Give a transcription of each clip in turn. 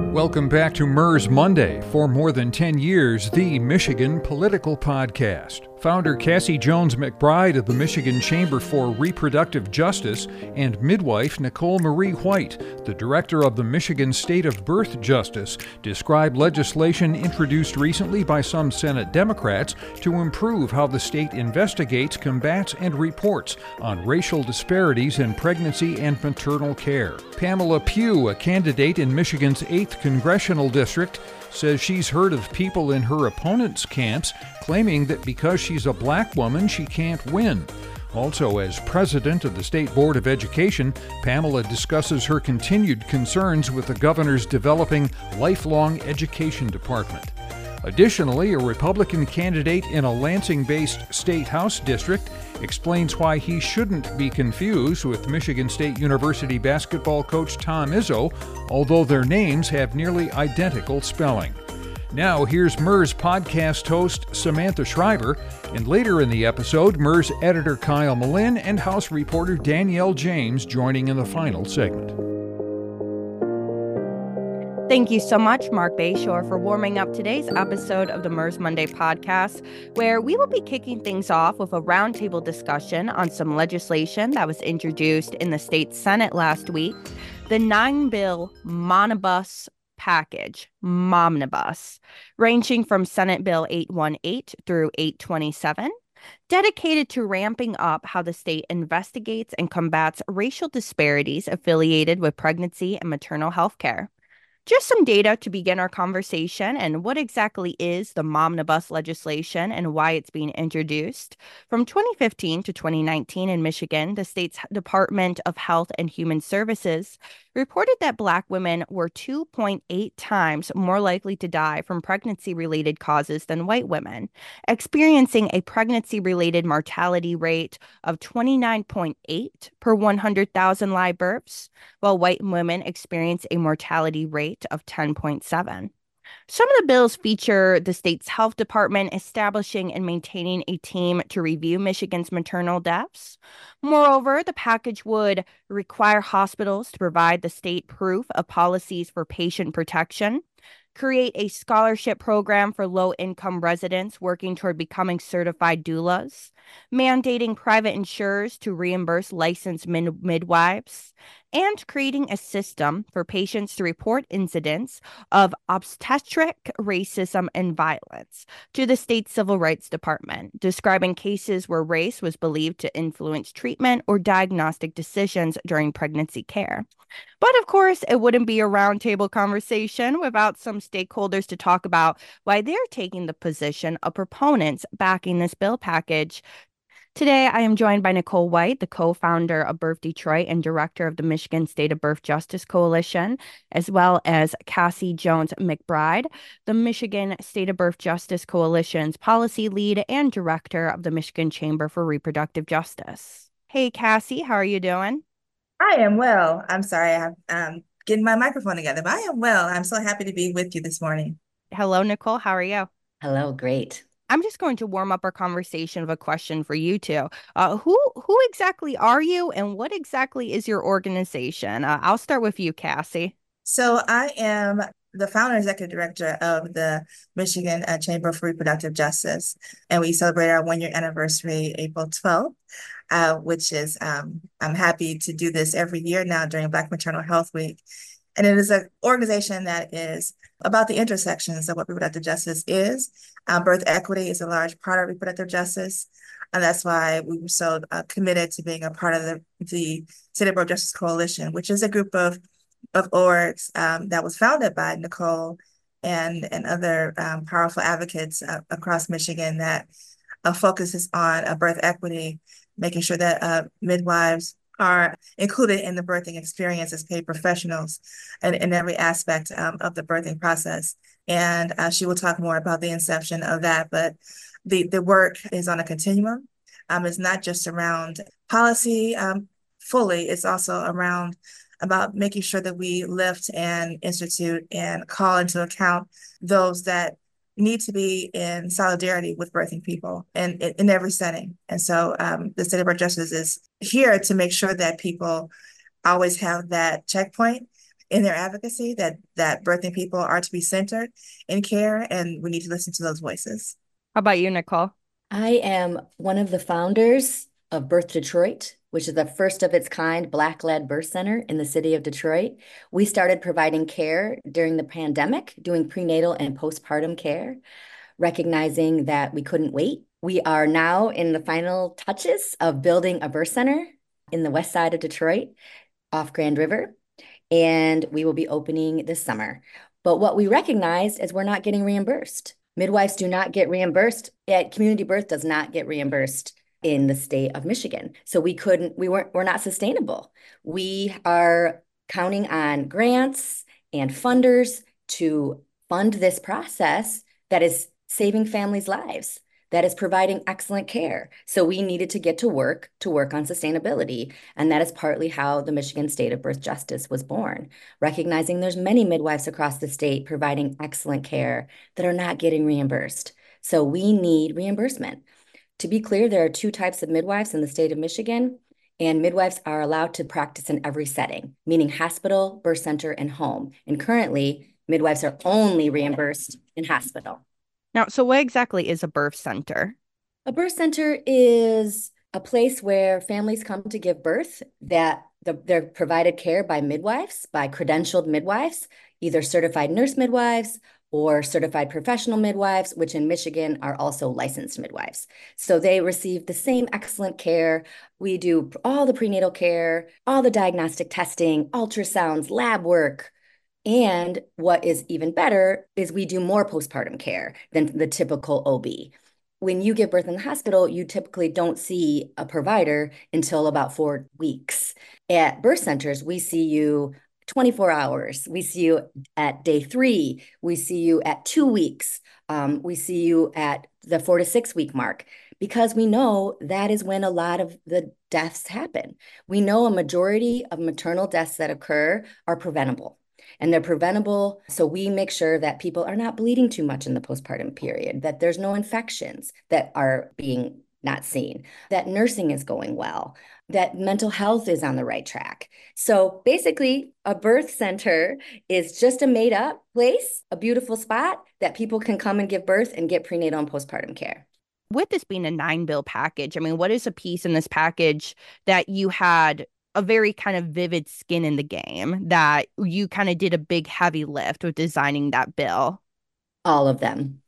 Welcome back to MERS Monday. For more than 10 years, the Michigan Political Podcast. Founder Cassie Jones McBride of the Michigan Chamber for Reproductive Justice and midwife Nicole Marie White, the director of the Michigan State of Birth Justice, describe legislation introduced recently by some Senate Democrats to improve how the state investigates, combats, and reports on racial disparities in pregnancy and maternal care. Pamela Pugh, a candidate in Michigan's 8th Congressional District, says she's heard of people in her opponents' camps claiming that because she's a black woman, she can't win. Also, as president of the State Board of Education, Pamela discusses her continued concerns with the governor's developing lifelong education department. Additionally, a Republican candidate in a Lansing-based state house district explains why he shouldn't be confused with Michigan State University basketball coach Tom Izzo, although their names have nearly identical spelling. Now, here's MERS podcast host Samantha Schreiber, and later in the episode, MERS editor Kyle Malin and House reporter Danielle James joining in the final segment. Thank you so much, Mark Bayshore, for warming up today's episode of the MERS Monday podcast, where we will be kicking things off with a roundtable discussion on some legislation that was introduced in the state Senate last week, the 9-bill Momnibus package, Momnibus, ranging from Senate Bill 818 through 827, dedicated to ramping up how the state investigates and combats racial disparities affiliated with pregnancy and maternal health care. Just some data to begin our conversation and what exactly is the Momnibus legislation and why it's being introduced. From 2015 to 2019 in Michigan, the state's Department of Health and Human Services reported that Black women were 2.8 times more likely to die from pregnancy-related causes than white women, experiencing a pregnancy-related mortality rate of 29.8 per 100,000 live births, while white women experience a mortality rate of 10.7. Some of the bills feature the state's health department establishing and maintaining a team to review Michigan's maternal deaths. Moreover, the package would require hospitals to provide the state proof of policies for patient protection, create a scholarship program for low-income residents working toward becoming certified doulas, mandating private insurers to reimburse licensed midwives, and creating a system for patients to report incidents of obstetric racism and violence to the state civil rights department, describing cases where race was believed to influence treatment or diagnostic decisions during pregnancy care. But of course, it wouldn't be a roundtable conversation without some stakeholders to talk about why they're taking the position of proponents backing this bill package. Today, I am joined by Nicole White, the co-founder of Birth Detroit and director of the Michigan State of Birth Justice Coalition, as well as Cassie Jones McBride, the Michigan State of Birth Justice Coalition's policy lead and director of the Michigan Chamber for Reproductive Justice. Hey, Cassie, how are you doing? I am well. I'm sorry, I'm getting my microphone together, but I am well. I'm so happy to be with you this morning. Hello, Nicole. How are you? Hello, great. I'm just going to warm up our conversation with a question for you two. Who exactly are you, and what exactly is your organization? I'll start with you, Cassie. So I am the founder and executive director of the Michigan Chamber for Reproductive Justice, and we celebrate our 1-year anniversary April 12th, which is, I'm happy to do this every year now during Black Maternal Health Week. And it is an organization that is about the intersections of what reproductive justice is. Birth equity is a large part of reproductive justice. And that's why we were so committed to being a part of the State of Birth Justice Coalition, which is a group of orgs that was founded by Nicole and other powerful advocates across Michigan that focuses on birth equity, making sure that midwives are included in the birthing experience as paid professionals and in every aspect of the birthing process. And she will talk more about the inception of that, but the work is on a continuum. It's not just around policy fully, it's also around about making sure that we lift and institute and call into account those that need to be in solidarity with birthing people and in every setting. And so the State of Birth Justice is here to make sure that people always have that checkpoint in their advocacy that birthing people are to be centered in care, and we need to listen to those voices. How about you, Nicole? I am one of the founders of Birth Detroit, which is the first of its kind Black-led birth center in the city of Detroit. We started providing care during the pandemic, doing prenatal and postpartum care, recognizing that we couldn't wait. We are now in the final touches of building a birth center in the west side of Detroit off Grand River, and we will be opening this summer. But what we recognized is we're not getting reimbursed. Midwives do not get reimbursed. Community birth does not get reimbursed in the state of Michigan. So we're not sustainable. We are counting on grants and funders to fund this process that is saving families' lives, that is providing excellent care. So we needed to get to work on sustainability. And that is partly how the Michigan State of Birth Justice was born, recognizing there's many midwives across the state providing excellent care that are not getting reimbursed. So we need reimbursement. To be clear, there are two types of midwives in the state of Michigan, and midwives are allowed to practice in every setting, meaning hospital, birth center, and home. And currently, midwives are only reimbursed in hospital. Now, so what exactly is a birth center? A birth center is a place where families come to give birth, that they're provided care by midwives, by credentialed midwives, either certified nurse midwives or certified professional midwives, which in Michigan are also licensed midwives. So they receive the same excellent care. We do all the prenatal care, all the diagnostic testing, ultrasounds, lab work. And what is even better is we do more postpartum care than the typical OB. When you give birth in the hospital, you typically don't see a provider until about 4 weeks. At birth centers, we see you 24 hours. We see you at day 3. We see you at 2 weeks. We see you at the 4 to 6 week mark, because we know that is when a lot of the deaths happen. We know a majority of maternal deaths that occur are preventable. And they're preventable, so we make sure that people are not bleeding too much in the postpartum period, that there's no infections that are being not seen, that nursing is going well, that mental health is on the right track. So basically, a birth center is just a made-up place, a beautiful spot that people can come and give birth and get prenatal and postpartum care. With this being a 9-bill package, I mean, what is a piece in this package that you had a very kind of vivid skin in the game, that you kind of did a big heavy lift with designing that bill? All of them.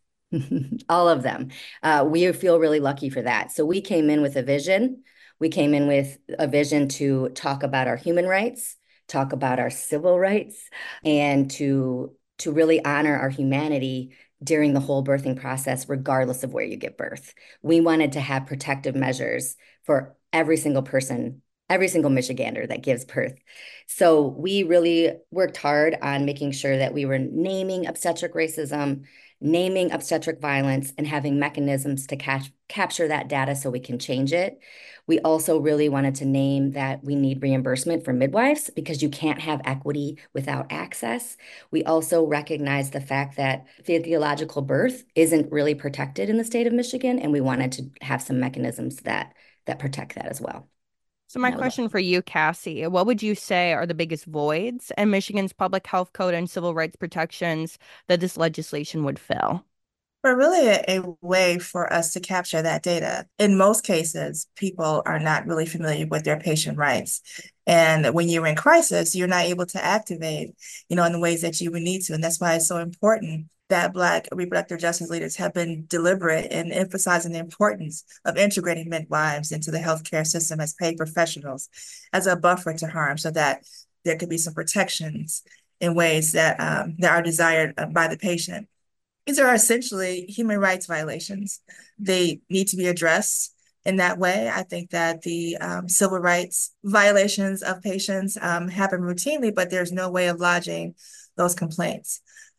All of them. We feel really lucky for that. So we came in with a vision. We came in with a vision to talk about our human rights, talk about our civil rights, and to really honor our humanity during the whole birthing process, regardless of where you give birth. We wanted to have protective measures for every single person, every single Michigander that gives birth. So we really worked hard on making sure that we were naming obstetric racism, naming obstetric violence, and having mechanisms to capture that data so we can change it. We also really wanted to name that we need reimbursement for midwives, because you can't have equity without access. We also recognize the fact that physiological birth isn't really protected in the state of Michigan, and we wanted to have some mechanisms that protect that as well. So my question for you, Cassie, what would you say are the biggest voids in Michigan's public health code and civil rights protections that this legislation would fill? But really a way for us to capture that data. In most cases, people are not really familiar with their patient rights. And when you're in crisis, you're not able to activate, in the ways that you would need to. And that's why it's so important that Black reproductive justice leaders have been deliberate in emphasizing the importance of integrating midwives into the healthcare system as paid professionals, as a buffer to harm, so that there could be some protections in ways that are desired by the patient. These are essentially human rights violations. They need to be addressed in that way. I think that the civil rights violations of patients happen routinely, but there's no way of lodging those complaints.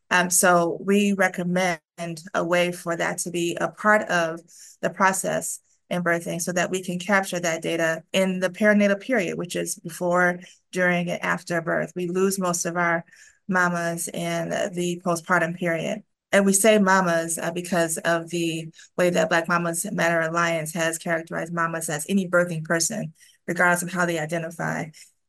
So we recommend a way for that to be a part of the process in birthing, so that we can capture that data in the perinatal period, which is before, during, and after birth. We lose most of our mamas in the postpartum period. And we say mamas because of the way that Black Mamas Matter Alliance has characterized mamas as any birthing person, regardless of how they identify,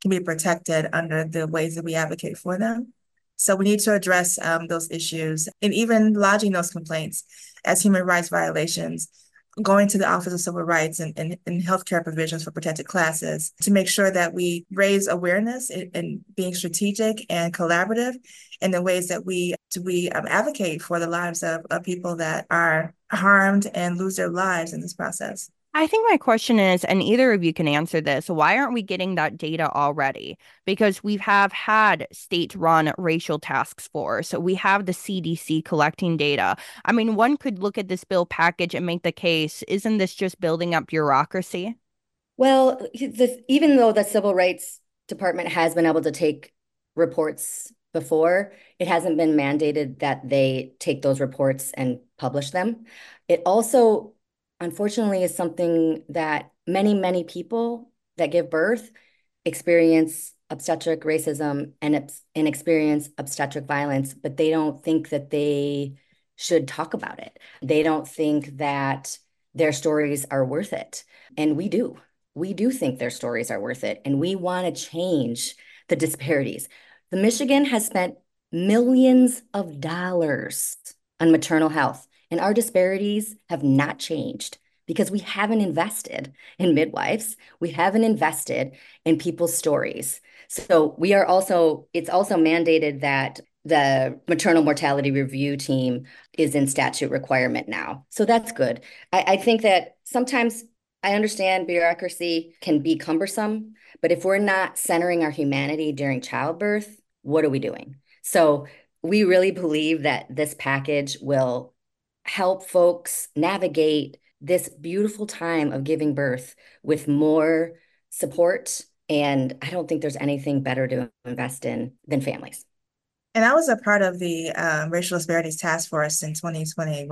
can be protected under the ways that we advocate for them. So we need to address those issues and even lodging those complaints as human rights violations, going to the Office of Civil Rights and healthcare provisions for protected classes to make sure that we raise awareness and being strategic and collaborative in the ways that we advocate for the lives of people that are harmed and lose their lives in this process. I think my question is, and either of you can answer this, why aren't we getting that data already? Because we have had state-run racial task force. We have the CDC collecting data. I mean, one could look at this bill package and make the case, isn't this just building up bureaucracy? Well, even though the Civil Rights Department has been able to take reports before, it hasn't been mandated that they take those reports and publish them. It also, unfortunately, is something that many people that give birth experience obstetric racism and experience obstetric violence, but they don't think that they should talk about it. They don't think that their stories are worth it. And we do. We do think their stories are worth it, and we want to change the disparities. The Michigan has spent millions of dollars on maternal health, and our disparities have not changed because we haven't invested in midwives. We haven't invested in people's stories. So it's also mandated that the maternal mortality review team is in statute requirement now. So that's good. I think that sometimes I understand bureaucracy can be cumbersome, but if we're not centering our humanity during childbirth, what are we doing? So we really believe that this package will help folks navigate this beautiful time of giving birth with more support. And I don't think there's anything better to invest in than families. And I was a part of the Racial Disparities Task Force in 2020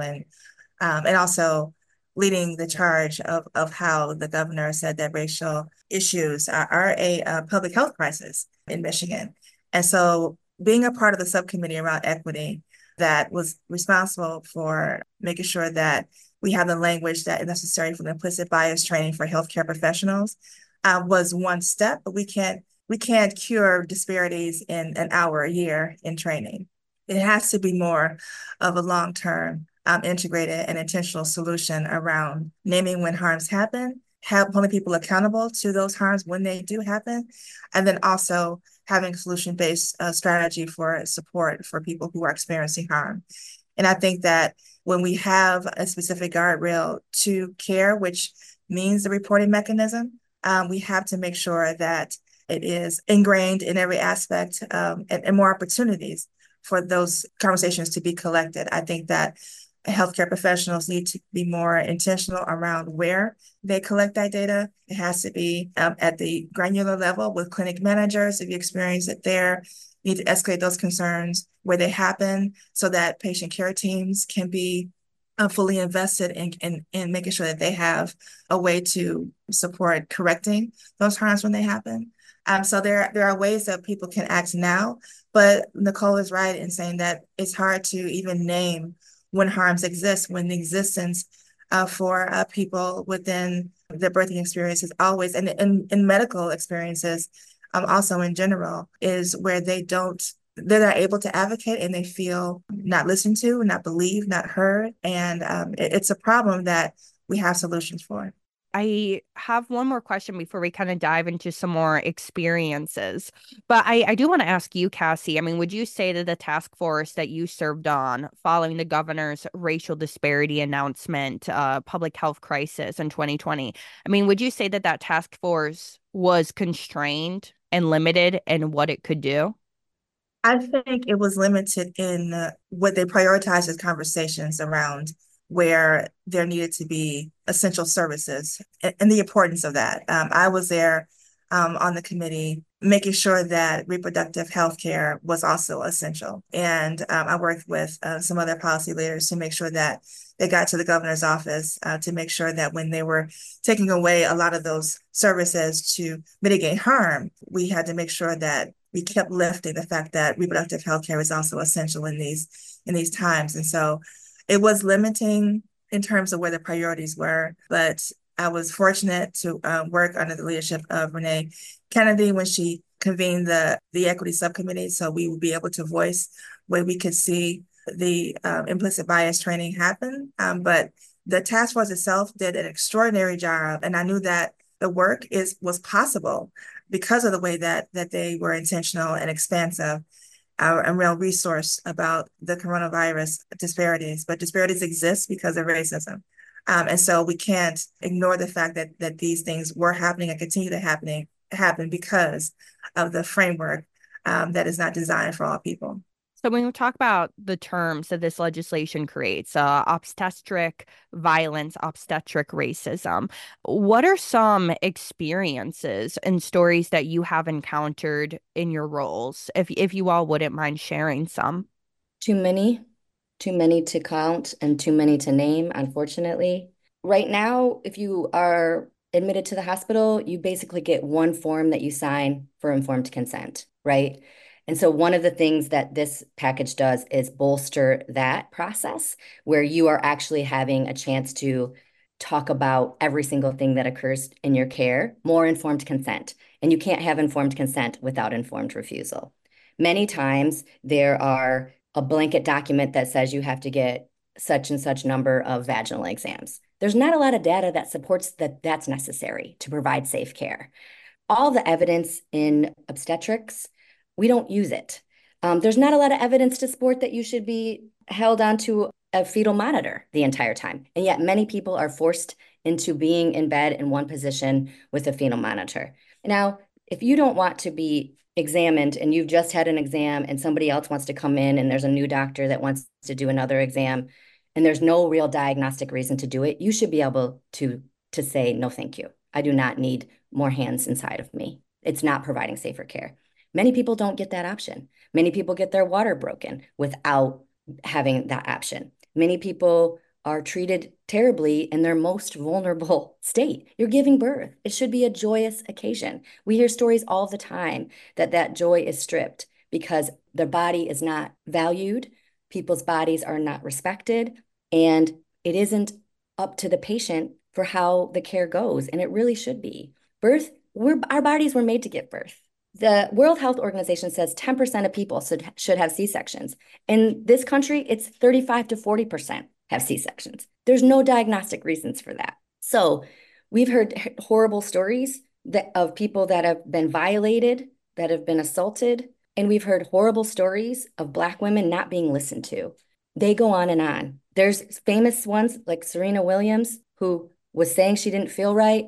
and also leading the charge of how the governor said that racial issues are a public health crisis in Michigan. And so being a part of the subcommittee around equity that was responsible for making sure that we have the language that is necessary for the implicit bias training for healthcare professionals was one step, but we can't cure disparities in an hour a year in training. It has to be more of a long-term integrated and intentional solution around naming when harms happen, holding people accountable to those harms when they do happen, and then also having solution-based strategy for support for people who are experiencing harm. And I think that when we have a specific guardrail to care, which means the reporting mechanism, we have to make sure that it is ingrained in every aspect and more opportunities for those conversations to be collected. I think that healthcare professionals need to be more intentional around where they collect that data. It has to be at the granular level with clinic managers. If you experience it there, you need to escalate those concerns where they happen so that patient care teams can be fully invested in making sure that they have a way to support correcting those harms when they happen. So there are ways that people can act now, but Nicole is right in saying that it's hard to even name when harms exist, when the existence for people within their birthing experience is always, and in medical experiences, also in general, is where they're not able to advocate and they feel not listened to, not believed, not heard. And it's a problem that we have solutions for. I have one more question before we kind of dive into some more experiences. But I do want to ask you, Cassie, I mean, would you say that the task force that you served on following the governor's racial disparity announcement, public health crisis in 2020, I mean, would you say that that task force was constrained and limited in what it could do? I think it was limited in what they prioritized as conversations around where there needed to be essential services and the importance of that. I was there on the committee, making sure that reproductive health care was also essential. And I worked with some other policy leaders to make sure that they got to the governor's office to make sure that when they were taking away a lot of those services to mitigate harm, we had to make sure that we kept lifting the fact that reproductive health care is also essential in these times. And so it was limiting in terms of where the priorities were, but I was fortunate to work under the leadership of Renee Kennedy when she convened the equity subcommittee, so we would be able to voice where we could see the implicit bias training happen. But the task force itself did an extraordinary job, and I knew that the work was possible because of the way that they were intentional and expansive. A real resource about the coronavirus disparities, but disparities exist because of racism. And so we can't ignore the fact that these things were happening and continue to happen because of the framework that is not designed for all people. So when we talk about the terms that this legislation creates, obstetric violence, obstetric racism, what are some experiences and stories that you have encountered in your roles? If you all wouldn't mind sharing some. Too many to count and too many to name, unfortunately. Right now, if you are admitted to the hospital, you basically get one form that you sign for informed consent, right? And so one of the things that this package does is bolster that process where you are actually having a chance to talk about every single thing that occurs in your care, more informed consent. And you can't have informed consent without informed refusal. Many times there are a blanket document that says you have to get such and such number of vaginal exams. There's not a lot of data that supports that that's necessary to provide safe care. All the evidence in obstetrics, we don't use it. There's not a lot of evidence to support that you should be held onto a fetal monitor the entire time. And yet many people are forced into being in bed in one position with a fetal monitor. Now, if you don't want to be examined and you've just had an exam and somebody else wants to come in and there's a new doctor that wants to do another exam and there's no real diagnostic reason to do it, you should be able to say, no, thank you. I do not need more hands inside of me. It's not providing safer care. Many people don't get that option. Many people get their water broken without having that option. Many people are treated terribly in their most vulnerable state. You're giving birth. It should be a joyous occasion. We hear stories all the time that joy is stripped because their body is not valued, people's bodies are not respected, and it isn't up to the patient for how the care goes, and it really should be. Our bodies were made to give birth. The World Health Organization says 10% of people should have C-sections. In this country, it's 35 to 40% have C-sections. There's no diagnostic reasons for that. So we've heard horrible stories of people that have been violated, that have been assaulted, and we've heard horrible stories of Black women not being listened to. They go on and on. There's famous ones like Serena Williams, who was saying she didn't feel right,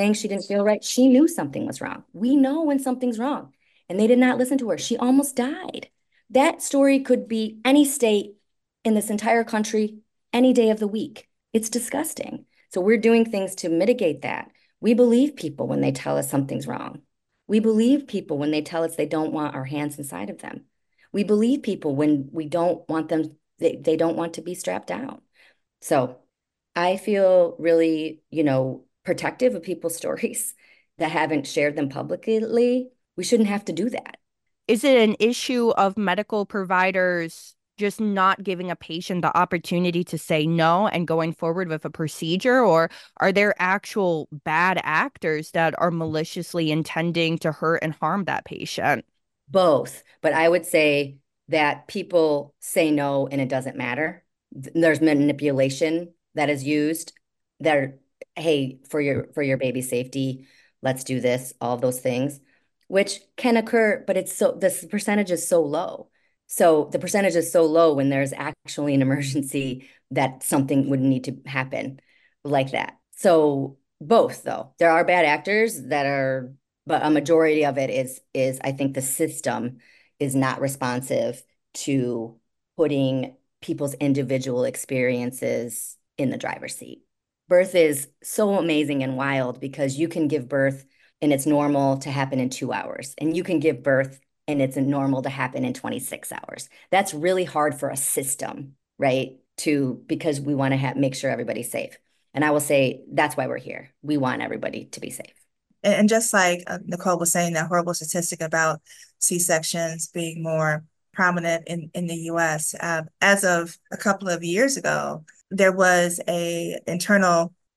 She knew something was wrong. We know when something's wrong, and they did not listen to her. She almost died. That story could be any state in this entire country, any day of the week. It's disgusting. So we're doing things to mitigate that. We believe people when they tell us something's wrong. We believe people when they tell us they don't want our hands inside of them. We believe people when we don't want them, they don't want to be strapped down. So I feel really, protective of people's stories that haven't shared them publicly. We shouldn't have to do that. Is it an issue of medical providers just not giving a patient the opportunity to say no and going forward with a procedure? Or are there actual bad actors that are maliciously intending to hurt and harm that patient? Both. But I would say that people say no and it doesn't matter. There's manipulation that is used that hey, for your baby's safety, let's do this, all of those things, which can occur, but this percentage is so low. So the percentage is so low when there's actually an emergency that something would need to happen like that. So both, though. There are bad actors but a majority of it is I think the system is not responsive to putting people's individual experiences in the driver's seat. Birth is so amazing and wild because you can give birth and it's normal to happen in 2 hours. And you can give birth and it's normal to happen in 26 hours. That's really hard for a system, right? Because we want to make sure everybody's safe. And I will say that's why we're here. We want everybody to be safe. And just like Nicole was saying, that horrible statistic about C-sections being more prominent in the US, as of a couple of years ago, there was a internal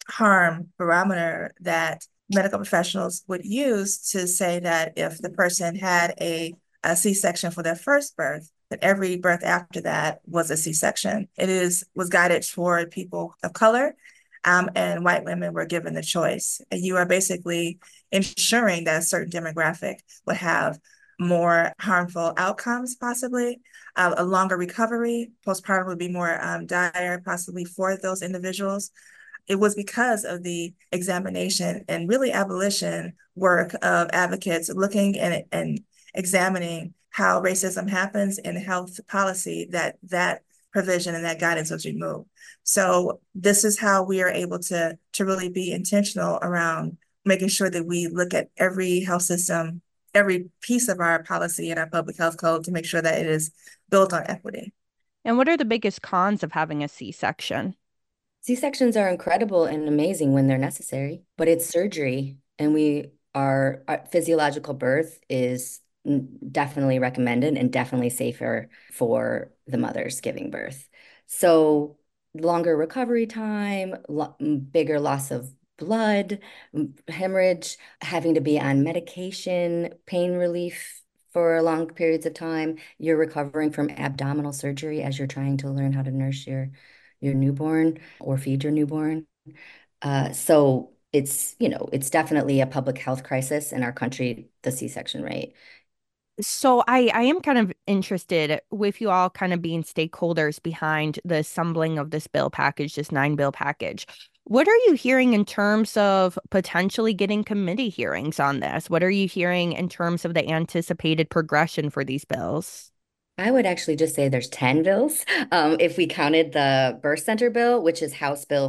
harm barometer that medical professionals would use to say that if the person had a C-section for their first birth, that every birth after that was a C-section. Was guided toward people of color, and white women were given the choice. And you are basically ensuring that a certain demographic would have more harmful outcomes, possibly a longer recovery. Postpartum would be more dire, possibly for those individuals. It was because of the examination and really abolition work of advocates looking and examining how racism happens in health policy that provision and that guidance was removed. So this is how we are able to really be intentional around making sure that we look at every health system, every piece of our policy and our public health code to make sure that it is built on equity. And what are the biggest cons of having a C-section? C-sections are incredible and amazing when they're necessary, but it's surgery, and our physiological birth is definitely recommended and definitely safer for the mothers giving birth. So longer recovery time, bigger loss of blood, hemorrhage, having to be on medication, pain relief for long periods of time. You're recovering from abdominal surgery as you're trying to learn how to nurse your newborn or feed your newborn. So it's definitely a public health crisis in our country, the C-section rate. So I am kind of interested with you all kind of being stakeholders behind the assembling of this bill package, this 9-bill package. What are you hearing in terms of potentially getting committee hearings on this? What are you hearing in terms of the anticipated progression for these bills? I would actually just say there's 10 bills. If we counted the birth center bill, which is House Bill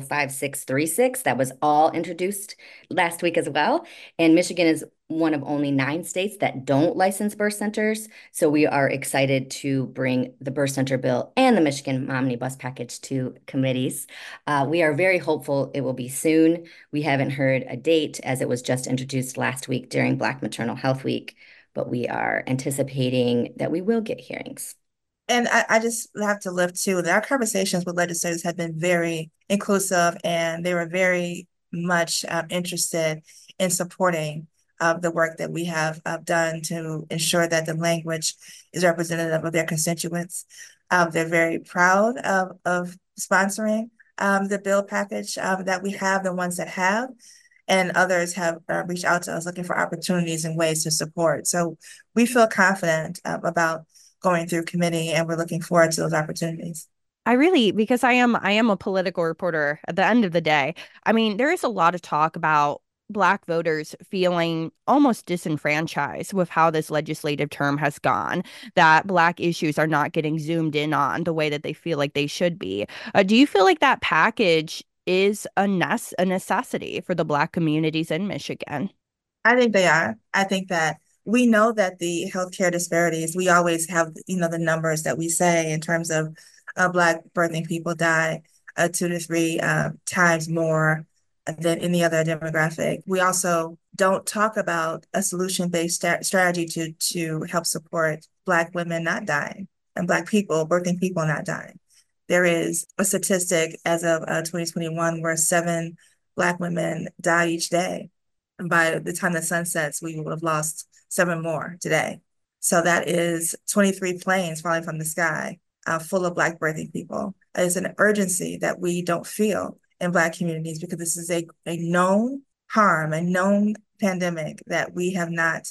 5636, that was all introduced last week as well. And Michigan is one of only 9 states that don't license birth centers. So we are excited to bring the birth center bill and the Michigan Omnibus package to committees. We are very hopeful it will be soon. We haven't heard a date as it was just introduced last week during Black Maternal Health Week, but we are anticipating that we will get hearings. And I just have to lift too that our conversations with legislators have been very inclusive, and they were very much interested in supporting the work that we have done to ensure that the language is representative of their constituents. They're very proud of sponsoring the bill package that we have, the ones that have, and others have reached out to us looking for opportunities and ways to support. So we feel confident about going through committee, and we're looking forward to those opportunities. Because I am a political reporter at the end of the day. I mean, there is a lot of talk about Black voters feeling almost disenfranchised with how this legislative term has gone, that Black issues are not getting zoomed in on the way that they feel like they should be. Do you feel like that package is a necessity for the Black communities in Michigan? I think they are. I think that we know that the healthcare disparities, we always have, the numbers that we say in terms of Black birthing people die 2 to 3 times more than any other demographic. We also don't talk about a solution-based strategy to help support Black women not dying and Black people, birthing people not dying. There is a statistic as of 2021 where 7 Black women die each day. And by the time the sun sets, we will have lost 7 more today. So that is 23 planes falling from the sky full of Black birthing people. It's an urgency that we don't feel in Black communities because this is a known harm, a known pandemic that we have not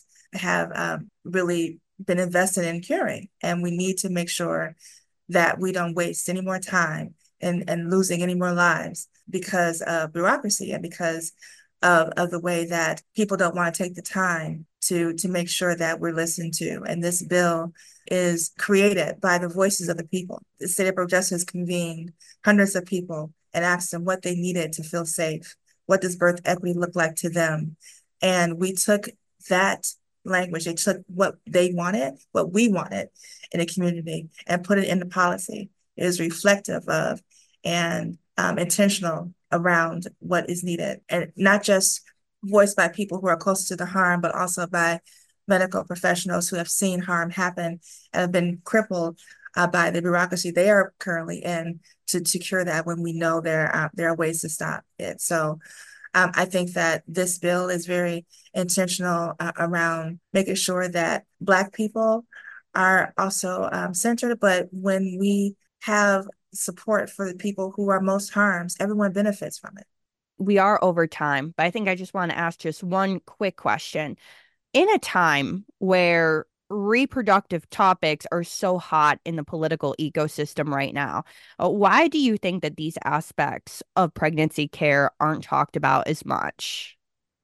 really been invested in curing. And we need to make sure that we don't waste any more time and losing any more lives because of bureaucracy and because of the way that people don't want to take the time to make sure that we're listened to. And this bill is created by the voices of the people. The State Department of Justice convened hundreds of people and asked them what they needed to feel safe. What does birth equity look like to them? And we took that language, they took what they wanted, what we wanted in a community, and put it into policy. It is reflective of and intentional around what is needed, and not just voiced by people who are close to the harm, but also by medical professionals who have seen harm happen and have been crippled by the bureaucracy they are currently in to cure that when we know there are ways to stop it. So I think that this bill is very intentional around making sure that Black people are also centered. But when we have support for the people who are most harmed, everyone benefits from it. We are over time, but I think I just want to ask just one quick question. In a time where reproductive topics are so hot in the political ecosystem right now, why do you think that these aspects of pregnancy care aren't talked about as much?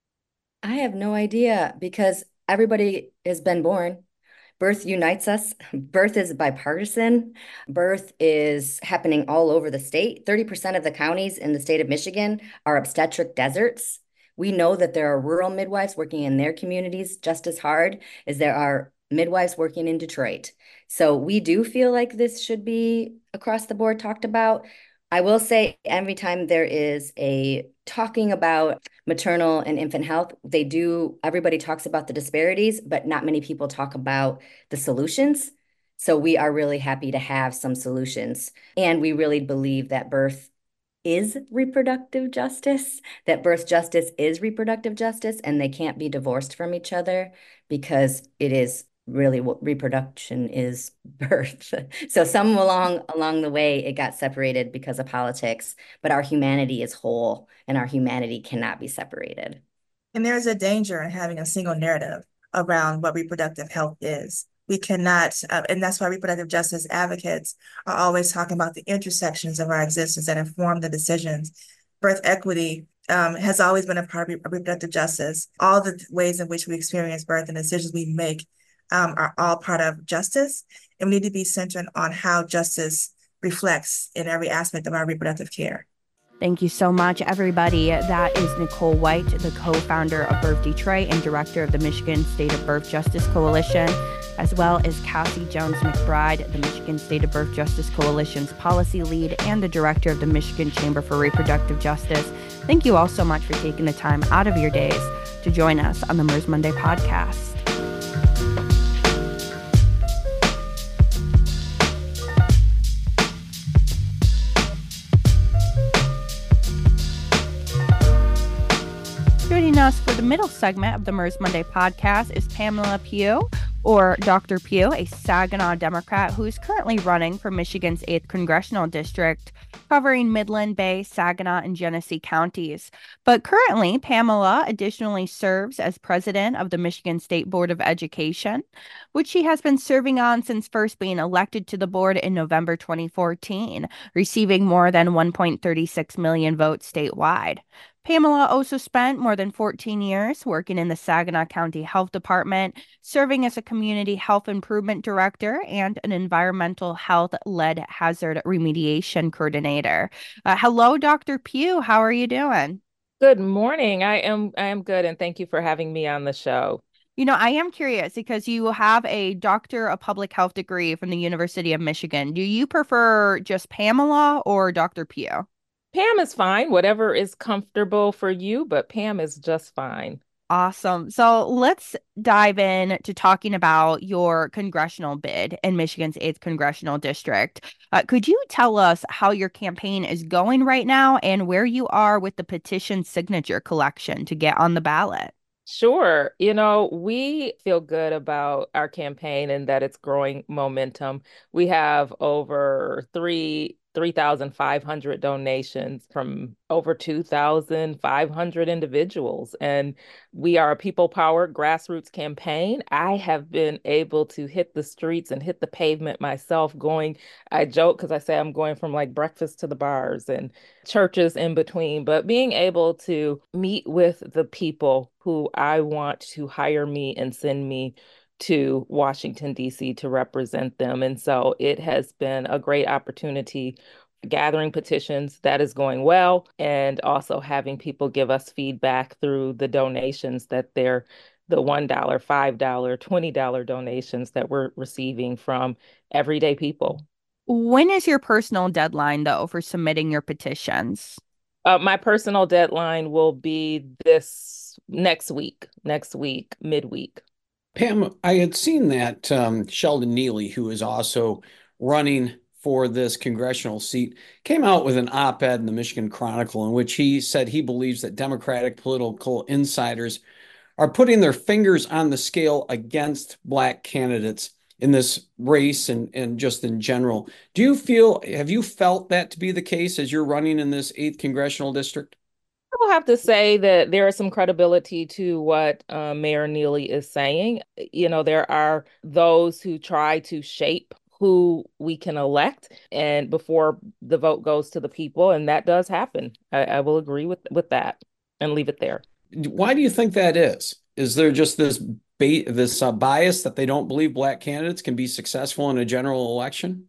I have no idea because everybody has been born. Birth unites us. Birth is bipartisan. Birth is happening all over the state. 30% of the counties in the state of Michigan are obstetric deserts. We know that there are rural midwives working in their communities just as hard as there are midwives working in Detroit. So we do feel like this should be across the board talked about. I will say every time there is a talking about maternal and infant health, everybody talks about the disparities, but not many people talk about the solutions. So we are really happy to have some solutions. And we really believe that birth is reproductive justice, that birth justice is reproductive justice, and they can't be divorced from each other because it is really what reproduction is birth. So some along the way it got separated because of politics, but our humanity is whole and our humanity cannot be separated. And there's a danger in having a single narrative around what reproductive health is. We cannot, and that's why reproductive justice advocates are always talking about the intersections of our existence that inform the decisions. Birth equity has always been a part of reproductive justice. All the ways in which we experience birth and decisions we make are all part of justice, and we need to be centered on how justice reflects in every aspect of our reproductive care. Thank you so much, everybody. That is Nicole White, the co-founder of Birth Detroit and director of the Michigan State of Birth Justice Coalition, as well as Cassie Jones McBride, the Michigan State of Birth Justice Coalition's policy lead and the director of the Michigan Chamber for Reproductive Justice. Thank you all so much for taking the time out of your days to join us on the MERS Monday podcast. Joining us for the middle segment of the MERS Monday podcast is Pamela Pugh, or Dr. Pugh, a Saginaw Democrat who is currently running for Michigan's 8th Congressional District, covering Midland Bay, Saginaw, and Genesee counties. But currently, Pamela additionally serves as president of the Michigan State Board of Education, which she has been serving on since first being elected to the board in November 2014, receiving more than 1.36 million votes statewide. Pamela also spent more than 14 years working in the Saginaw County Health Department, serving as a community health improvement director and an environmental health lead hazard remediation coordinator. Hello, Dr. Pugh. How are you doing? Good morning. I am good, and thank you for having me on the show. You know, I am curious because you have a Doctor of Public Health degree from the University of Michigan. Do you prefer just Pamela or Dr. Pugh? Pam is fine, whatever is comfortable for you, but Pam is just fine. Awesome. So let's dive in to talking about your congressional bid in Michigan's 8th Congressional District. Could you tell us how your campaign is going right now and where you are with the petition signature collection to get on the ballot? Sure. We feel good about our campaign and that it's growing momentum. We have over 3,500 donations from over 2,500 individuals. And we are a people-powered grassroots campaign. I have been able to hit the streets and hit the pavement myself I joke because I say I'm going from like breakfast to the bars and churches in between, but being able to meet with the people who I want to hire me and send me to Washington, D.C. to represent them. And so it has been a great opportunity gathering petitions. That is going well. And also having people give us feedback through the donations that they're the $1, $5, $20 donations that we're receiving from everyday people. When is your personal deadline, though, for submitting your petitions? My personal deadline will be this next week, midweek. Pam, I had seen that Sheldon Neely, who is also running for this congressional seat, came out with an op-ed in the Michigan Chronicle in which he said he believes that Democratic political insiders are putting their fingers on the scale against Black candidates in this race and just in general. Have you felt that to be the case as you're running in this 8th congressional district? I will have to say that there is some credibility to what Mayor Neely is saying. You know, there are those who try to shape who we can elect and before the vote goes to the people, and that does happen. I will agree with that and leave it there. Why do you think that is? Is there just this bias that they don't believe Black candidates can be successful in a general election?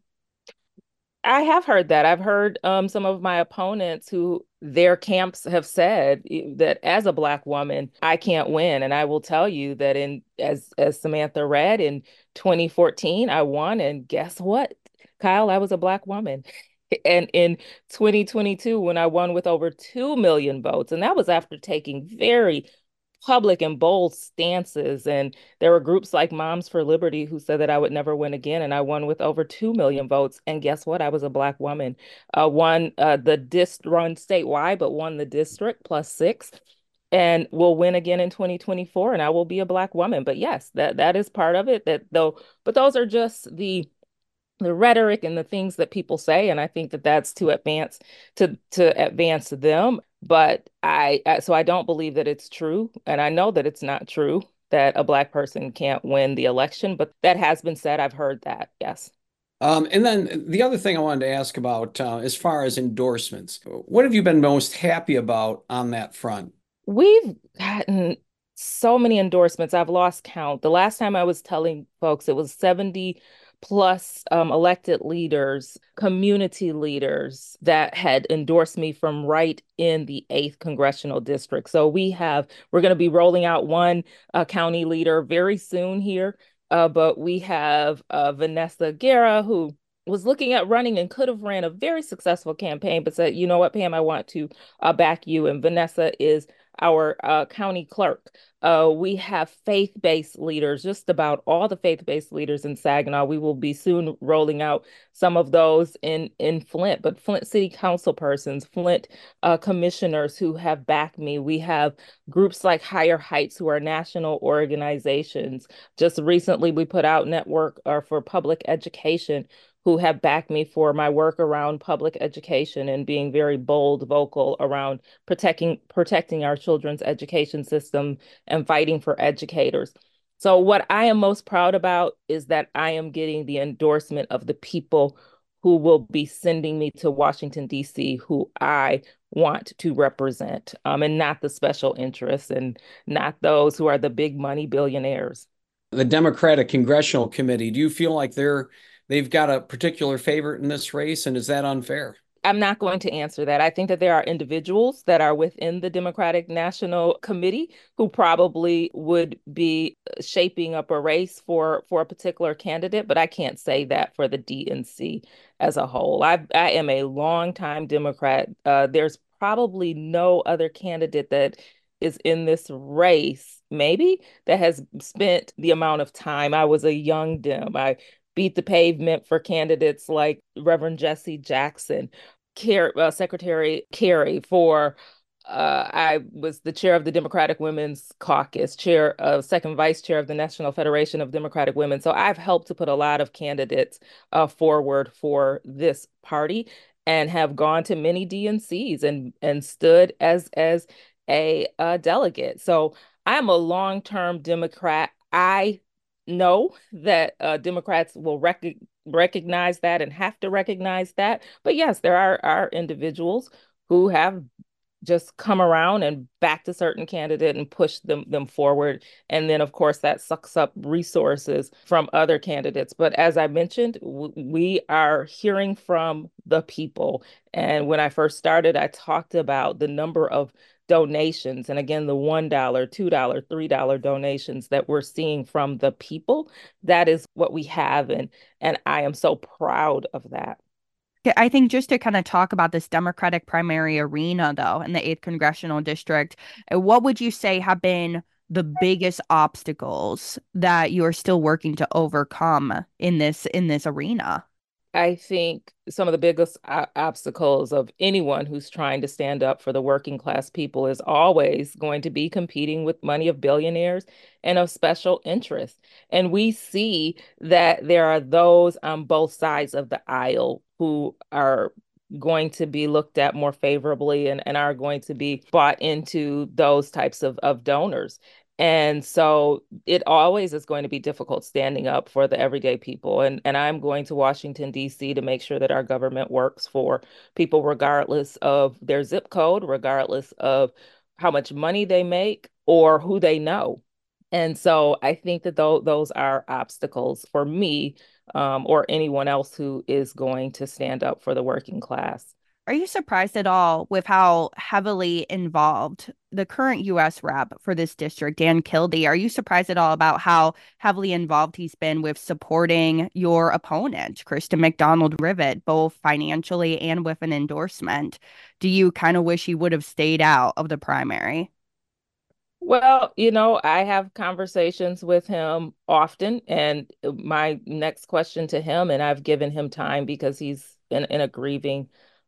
I have heard that. I've heard some of my opponents who their camps have said that as a Black woman, I can't win. And I will tell you that as Samantha read in 2014, I won. And guess what, Kyle? I was a Black woman. And in 2022, when I won with over 2 million votes, and that was after taking very public and bold stances. And there were groups like Moms for Liberty who said that I would never win again. And I won with over 2 million votes. And guess what? I was a Black woman. Won the run statewide, but won the district +6 and will win again in 2024. And I will be a Black woman. But yes, that is part of it. But those are just the rhetoric and the things that people say, and I think that that's to advance them. But so I don't believe that it's true, and I know that it's not true that a Black person can't win the election. But that has been said. I've heard that. Yes. And then the other thing I wanted to ask about, as far as endorsements, what have you been most happy about on that front? We've gotten so many endorsements. I've lost count. The last time I was telling folks, it was 70 plus elected leaders, community leaders that had endorsed me from right in the 8th congressional district. So we're going to be rolling out one county leader very soon here. But we have Vanessa Guerra, who was looking at running and could have ran a very successful campaign, but said, you know what, Pam, I want to back you. And Vanessa is our county clerk. We have faith-based leaders, just about all the faith-based leaders in Saginaw. We will be soon rolling out some of those in Flint, but Flint City Council persons, Flint commissioners who have backed me. We have groups like Higher Heights, who are national organizations. Just recently, we put out Network for Public Education, who have backed me for my work around public education and being very bold, vocal around protecting our children's education system and fighting for educators. So what I am most proud about is that I am getting the endorsement of the people who will be sending me to Washington, D.C., who I want to represent, and not the special interests and not those who are the big money billionaires. The Democratic Congressional Committee, do you feel like they've got a particular favorite in this race, and is that unfair? I'm not going to answer that. I think that there are individuals that are within the Democratic National Committee who probably would be shaping up a race for a particular candidate, but I can't say that for the DNC as a whole. I am a longtime Democrat. There's probably no other candidate that is in this race, maybe, that has spent the amount of time. I was a young Dem. I beat the pavement for candidates like Reverend Jesse Jackson, Secretary Kerry for I was the chair of the Democratic Women's Caucus, second vice chair of the National Federation of Democratic Women. So I've helped to put a lot of candidates forward for this party and have gone to many DNCs and stood as a delegate. So I'm a long-term Democrat. I know that Democrats will recognize that and have to recognize that. But yes, there are individuals who have just come around and backed a certain candidate and pushed them forward. And then, of course, that sucks up resources from other candidates. But as I mentioned, we are hearing from the people. And when I first started, I talked about the number of donations. And again, the $1, $2, $3 donations that we're seeing from the people. That is what we have. And I am so proud of that. I think just to kind of talk about this Democratic primary arena, though, in the 8th congressional district, what would you say have been the biggest obstacles that you're still working to overcome in this arena? I think some of the biggest obstacles of anyone who's trying to stand up for the working class people is always going to be competing with money of billionaires and of special interests. And we see that there are those on both sides of the aisle who are going to be looked at more favorably and are going to be bought into those types of donors. And so it always is going to be difficult standing up for the everyday people. And I'm going to Washington, D.C. to make sure that our government works for people regardless of their zip code, regardless of how much money they make or who they know. And so I think that those are obstacles for me, or anyone else who is going to stand up for the working class. Are you surprised at all with how heavily involved the current U.S. rep for this district, Dan Kildee? Are you surprised at all about how heavily involved he's been with supporting your opponent, Kristen McDonald-Rivet, both financially and with an endorsement? Do you kind of wish he would have stayed out of the primary? Well, I have conversations with him often, and my next question to him, and I've given him time because he's in a grieving,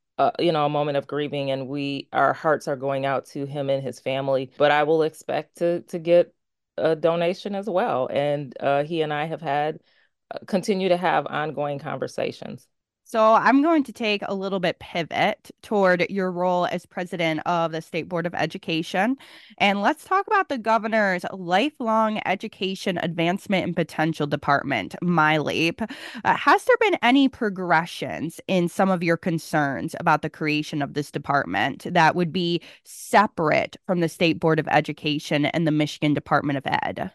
a moment of grieving, and our hearts are going out to him and his family. But I will expect to get a donation as well, and he and I have had continue to have ongoing conversations. So I'm going to take a little bit pivot toward your role as president of the State Board of Education. And let's talk about the governor's Lifelong Education Advancement and Potential Department, MyLEAP. Has there been any progressions in some of your concerns about the creation of this department that would be separate from the State Board of Education and the Michigan Department of Ed?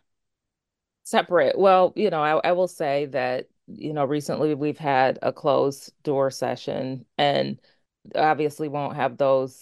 Separate. Well, I will say that, recently we've had a closed door session, and obviously won't have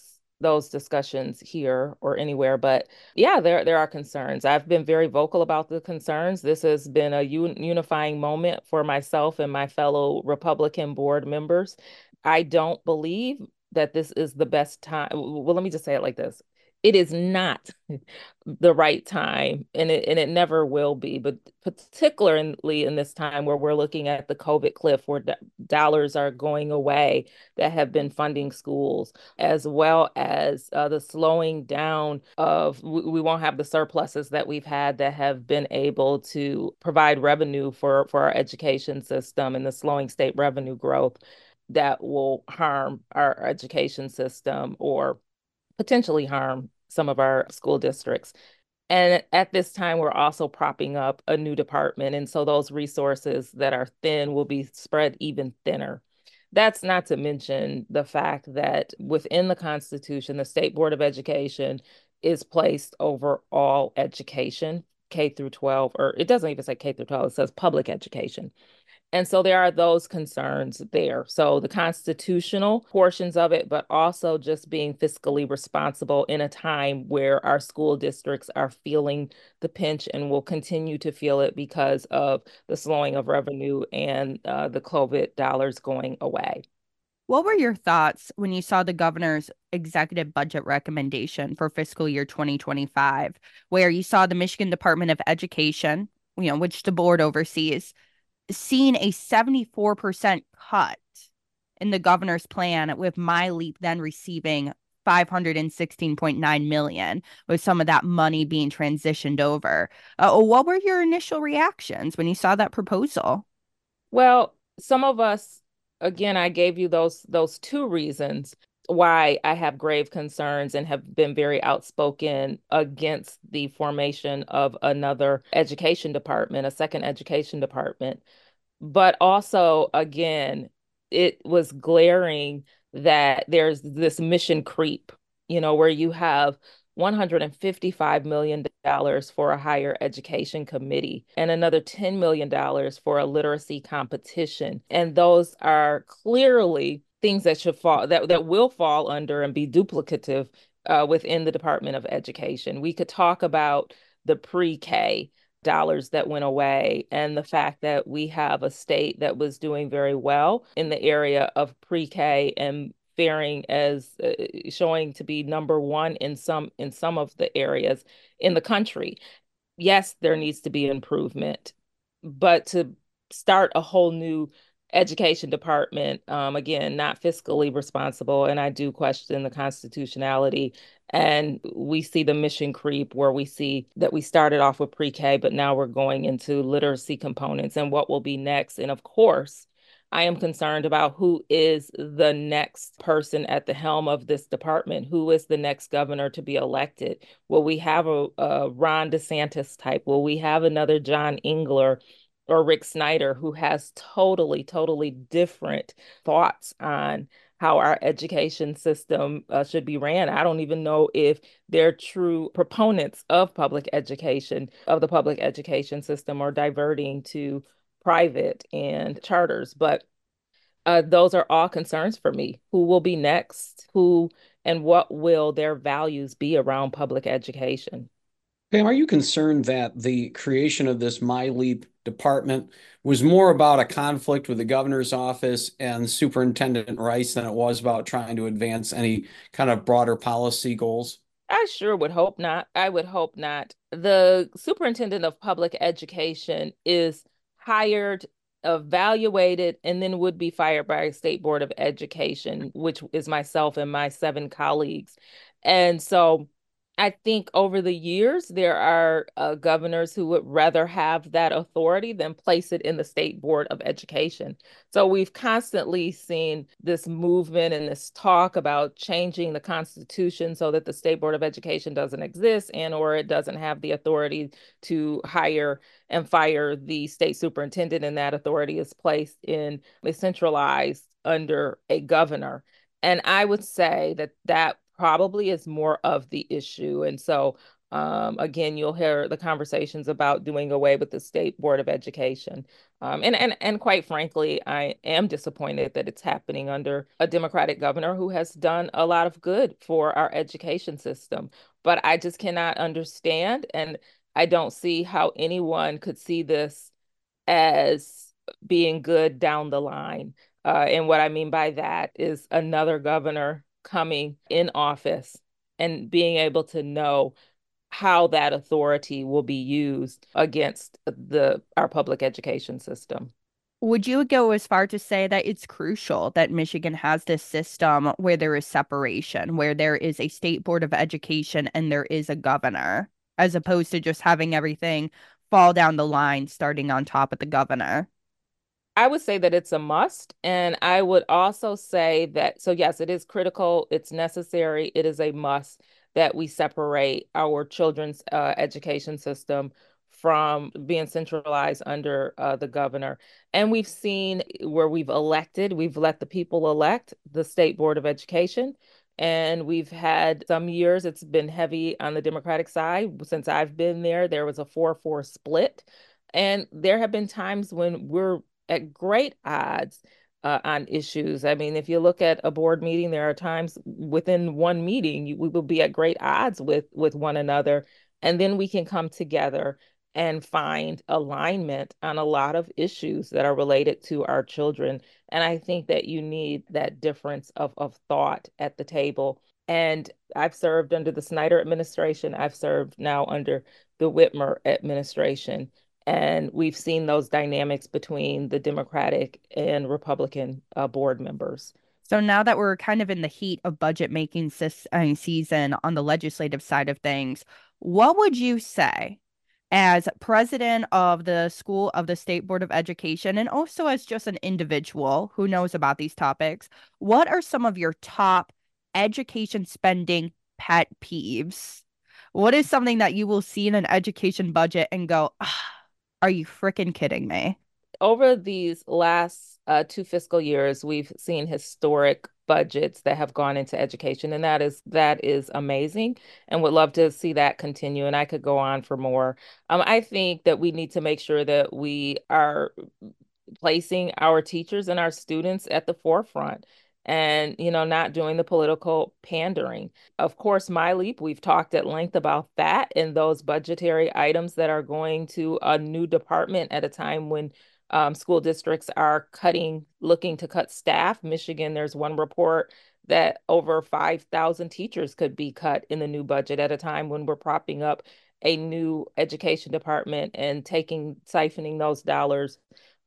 those discussions here or anywhere. But yeah, there are concerns. I've been very vocal about the concerns. This has been a unifying moment for myself and my fellow Republican board members. I don't believe that this is the best time. Well, let me just say it like this. It is not the right time, and it never will be, but particularly in this time where we're looking at the COVID cliff, where dollars are going away that have been funding schools, as well as the slowing down of, we won't have the surpluses that we've had that have been able to provide revenue for our education system, and the slowing state revenue growth that will harm our education system or potentially harm some of our school districts. And at this time, we're also propping up a new department. And so those resources that are thin will be spread even thinner. That's not to mention the fact that within the Constitution, the State Board of Education is placed over all education, K through 12, or it doesn't even say K through 12, it says public education. And so there are those concerns there. So the constitutional portions of it, but also just being fiscally responsible in a time where our school districts are feeling the pinch and will continue to feel it because of the slowing of revenue and the COVID dollars going away. What were your thoughts when you saw the governor's executive budget recommendation for fiscal year 2025, where you saw the Michigan Department of Education, which the board oversees, seeing a 74% cut in the governor's plan, with MyLEAP then receiving 516.9 million, with some of that money being transitioned over? What were your initial reactions when you saw that proposal? Well, some of us, again, I gave you those two reasons why I have grave concerns and have been very outspoken against the formation of another education department, a second education department. But also, again, it was glaring that there's this mission creep, where you have $155 million for a higher education committee and another $10 million for a literacy competition. And those are clearly things that should fall, that will fall under and be duplicative within the Department of Education. We could talk about the pre-K dollars that went away, and the fact that we have a state that was doing very well in the area of pre-K and faring as showing to be number one in some of the areas in the country. Yes, there needs to be improvement, but to start a whole new education department, again, not fiscally responsible. And I do question the constitutionality. And we see the mission creep where we see that we started off with pre-K, but now we're going into literacy components and what will be next. And of course, I am concerned about who is the next person at the helm of this department. Who is the next governor to be elected? Will we have a Ron DeSantis type? Will we have another John Engler or Rick Snyder, who has totally, totally different thoughts on how our education system should be ran? I don't even know if they're true proponents of public education, of the public education system, or diverting to private and charters. But those are all concerns for me. Who will be next? Who and what will their values be around public education? Pam, are you concerned that the creation of this MyLeap department was more about a conflict with the governor's office and Superintendent Rice than it was about trying to advance any kind of broader policy goals? I sure would hope not. I would hope not. The superintendent of public education is hired, evaluated, and then would be fired by a state board of education, which is myself and my 7 colleagues. And so I think over the years, there are governors who would rather have that authority than place it in the state board of education. So we've constantly seen this movement and this talk about changing the Constitution so that the State Board of Education doesn't exist and or it doesn't have the authority to hire and fire the state superintendent, and that authority is placed in a centralized under a governor. And I would say that that probably is more of the issue. And so again, you'll hear the conversations about doing away with the State Board of Education. And quite frankly, I am disappointed that it's happening under a Democratic governor who has done a lot of good for our education system. But I just cannot understand, and I don't see how anyone could see this as being good down the line. And what I mean by that is another governor coming in office and being able to know how that authority will be used against our public education system. Would you go as far to say that it's crucial that Michigan has this system where there is separation, where there is a state board of education and there is a governor, as opposed to just having everything fall down the line starting on top of the governor? I would say that it's a must. And I would also say that, so yes, it is critical, it's necessary, it is a must that we separate our children's education system from being centralized under the governor. And we've seen where we've let the people elect the State Board of Education. And we've had some years it's been heavy on the Democratic side. Since I've been there, there was a 4-4 split. And there have been times when we're at great odds on issues. I mean, if you look at a board meeting, there are times within one meeting we will be at great odds with one another, and then we can come together and find alignment on a lot of issues that are related to our children. And I think that you need that difference of thought at the table. And I've served under the Snyder administration. I've served now under the Whitmer administration. And we've seen those dynamics between the Democratic and Republican board members. So now that we're kind of in the heat of budget making season on the legislative side of things, what would you say as president of the school of the State Board of Education, and also as just an individual who knows about these topics, what are some of your top education spending pet peeves? What is something that you will see in an education budget and go, are you freaking kidding me? Over these last 2 fiscal years, we've seen historic budgets that have gone into education, and that is amazing, and would love to see that continue. And I could go on for more. I think that we need to make sure that we are placing our teachers and our students at the forefront and not doing the political pandering. Of course, MyLeap, we've talked at length about that and those budgetary items that are going to a new department at a time when school districts are looking to cut staff. Michigan, there's one report that over 5,000 teachers could be cut in the new budget at a time when we're propping up a new education department and siphoning those dollars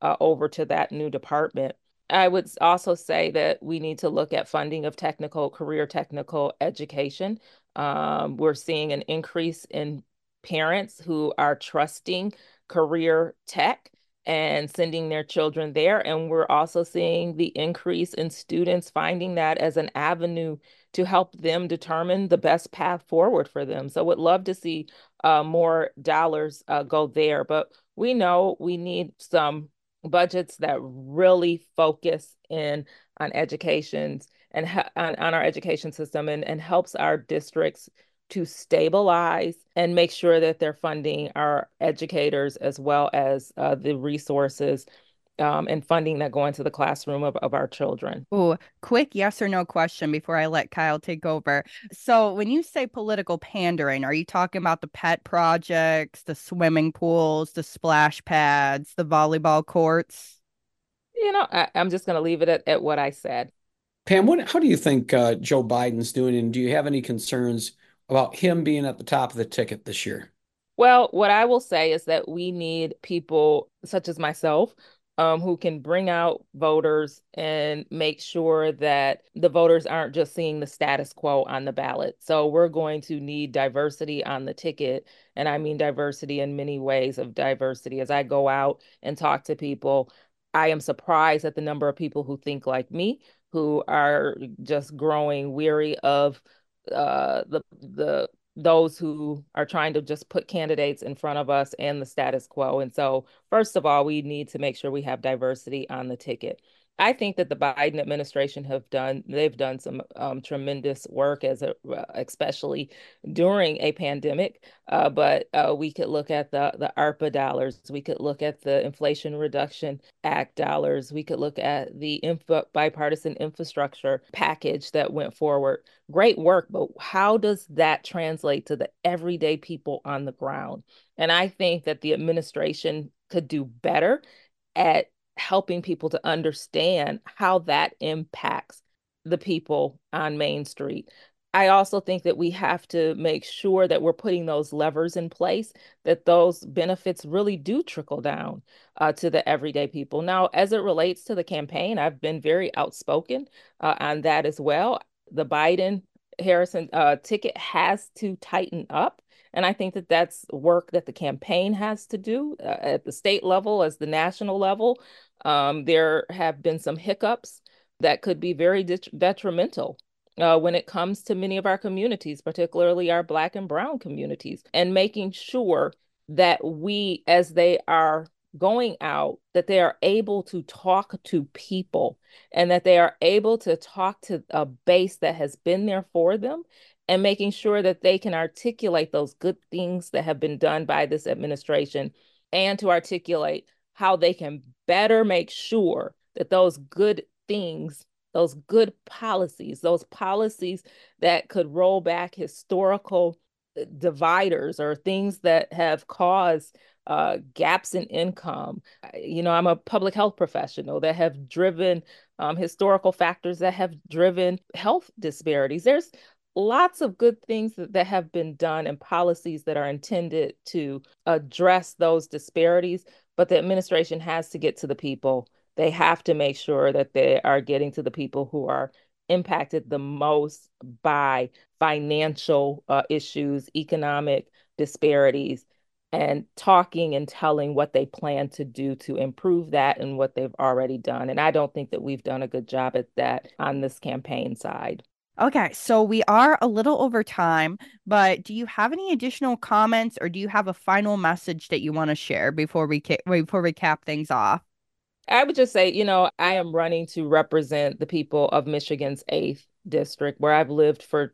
over to that new department. I would also say that we need to look at funding of career technical education. We're seeing an increase in parents who are trusting career tech and sending their children there. And we're also seeing the increase in students finding that as an avenue to help them determine the best path forward for them. So would love to see more dollars go there. But we know we need some budgets that really focus in on educations and on our education system and helps our districts to stabilize and make sure that they're funding our educators as well as the resources and funding that go into the classroom of our children. Oh, quick yes or no question before I let Kyle take over. So, when you say political pandering, are you talking about the pet projects, the swimming pools, the splash pads, the volleyball courts? I'm just going to leave it at what I said. Pam, how do you think Joe Biden's doing, and do you have any concerns about him being at the top of the ticket this year? Well, what I will say is that we need people such as myself who can bring out voters and make sure that the voters aren't just seeing the status quo on the ballot. So we're going to need diversity on the ticket. And I mean diversity in many ways of diversity. As I go out and talk to people, I am surprised at the number of people who think like me, who are just growing weary of the those who are trying to just put candidates in front of us and the status quo. And so, first of all, we need to make sure we have diversity on the ticket. I think that the Biden administration they've done some tremendous work especially during a pandemic. But we could look at the ARPA dollars. We could look at the Inflation Reduction Act dollars. We could look at the bipartisan infrastructure package that went forward. Great work, but how does that translate to the everyday people on the ground? And I think that the administration could do better at helping people to understand how that impacts the people on Main Street. I also think that we have to make sure that we're putting those levers in place, that those benefits really do trickle down to the everyday people. Now, as it relates to the campaign, I've been very outspoken on that as well. The Biden Harrison ticket has to tighten up. And I think that that's work that the campaign has to do at the state level as the national level. There have been some hiccups that could be very detrimental when it comes to many of our communities, particularly our Black and Brown communities, and making sure that we, as they are going out, that they are able to talk to people and that they are able to talk to a base that has been there for them and making sure that they can articulate those good things that have been done by this administration and to articulate how they can better make sure that those good things, those good policies, those policies that could roll back historical dividers or things that have caused gaps in income. I'm a public health professional that have driven historical factors that have driven health disparities. There's lots of good things that have been done and policies that are intended to address those disparities, but the administration has to get to the people. They have to make sure that they are getting to the people who are impacted the most by financial issues, economic disparities, and talking and telling what they plan to do to improve that and what they've already done. And I don't think that we've done a good job at that on this campaign side. Okay, so we are a little over time, but do you have any additional comments or do you have a final message that you want to share before we cap things off? I would just say, I am running to represent the people of Michigan's 8th district, where I've lived for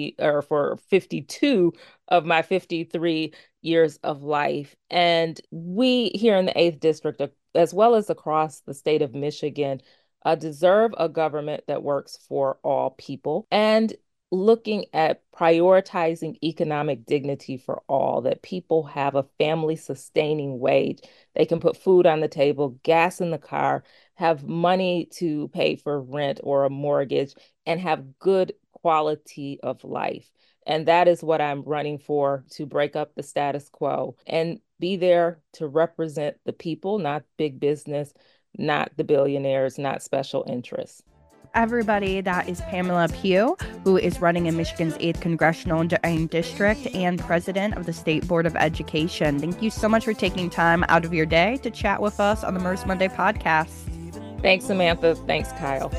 52 of my 53 years of life. And we here in the 8th district, as well as across the state of Michigan, deserve a government that works for all people and looking at prioritizing economic dignity for all, that people have a family sustaining wage. They can put food on the table, gas in the car, have money to pay for rent or a mortgage, and have good quality of life. And that is what I'm running for, to break up the status quo and be there to represent the people, not big business, not the billionaires, not special interests. Everybody, that is Pamela Pugh, who is running in Michigan's 8th Congressional District and president of the State Board of Education. Thank you so much for taking time out of your day to chat with us on the MERS Monday podcast. Thanks, Samantha. Thanks, Kyle.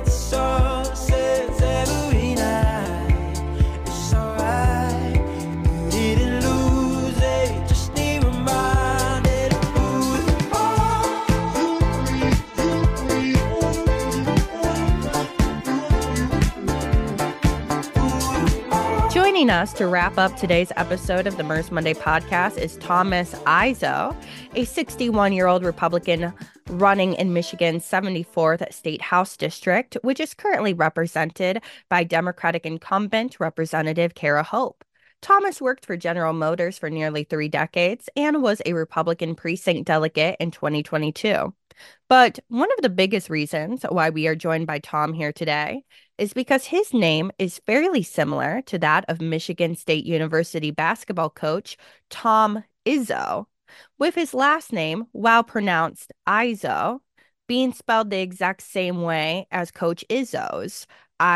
Joining us to wrap up today's episode of the MERS Monday podcast is Thomas Izzo, a 61-year-old Republican running in Michigan's 74th State House District, which is currently represented by Democratic incumbent Representative Kara Hope. Thomas worked for General Motors for nearly 3 decades and was a Republican precinct delegate in 2022. But one of the biggest reasons why we are joined by Tom here today is because his name is fairly similar to that of Michigan State University basketball coach Tom Izzo, with his last name, while pronounced Izzo, being spelled the exact same way as Coach Izzo's,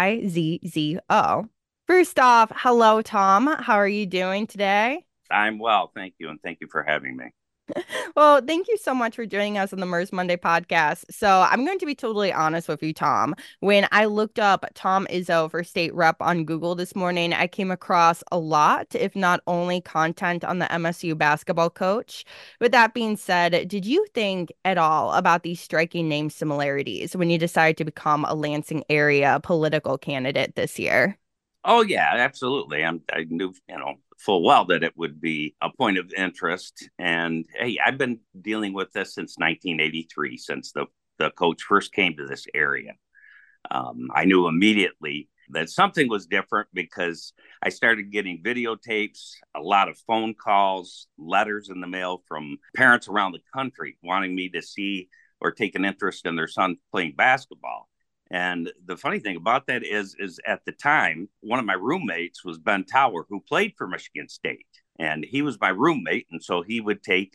Izzo. First off, hello, Tom. How are you doing today? I'm well, thank you, and thank you for having me. Well, thank you so much for joining us on the MERS Monday podcast. So I'm going to be totally honest with you, Tom. When I looked up Tom Izzo for state rep on Google this morning, I came across a lot, if not only content on the MSU basketball coach. With that being said, did you think at all about these striking name similarities when you decided to become a Lansing area political candidate this year? Oh yeah, absolutely. I knew, full well that it would be a point of interest. And hey, I've been dealing with this since 1983, since the coach first came to this area. I knew immediately that something was different because I started getting videotapes, a lot of phone calls, letters in the mail from parents around the country wanting me to see or take an interest in their son playing basketball. And the funny thing about that is at the time, one of my roommates was Ben Tower, who played for Michigan State. And he was my roommate. And so he would take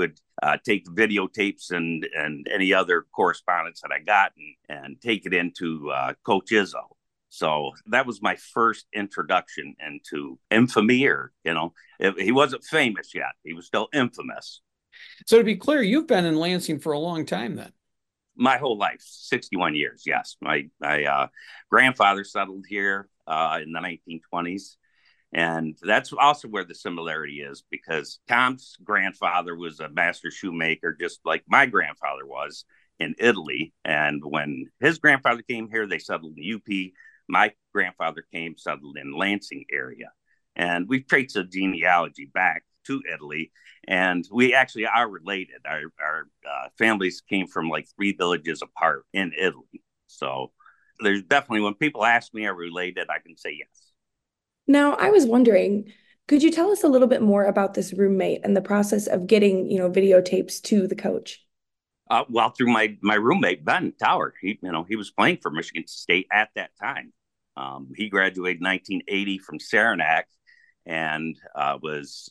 videotapes and any other correspondence that I got and take it into Coach Izzo. So that was my first introduction into infamy, or, he wasn't famous yet. He was still infamous. So to be clear, you've been in Lansing for a long time then. My whole life, 61 years, yes. My grandfather settled here in the 1920s. And that's also where the similarity is, because Tom's grandfather was a master shoemaker, just like my grandfather was in Italy. And when his grandfather came here, they settled in UP. My grandfather settled in Lansing area. And we've traced a genealogy back to Italy, and we actually are related. Our families came from like 3 villages apart in Italy. So there's definitely, when people ask me are we related, I can say yes. Now, I was wondering, could you tell us a little bit more about this roommate and the process of getting, videotapes to the coach? Well, through my roommate, Ben Tower. He was playing for Michigan State at that time. He graduated in 1980 from Saranac, and was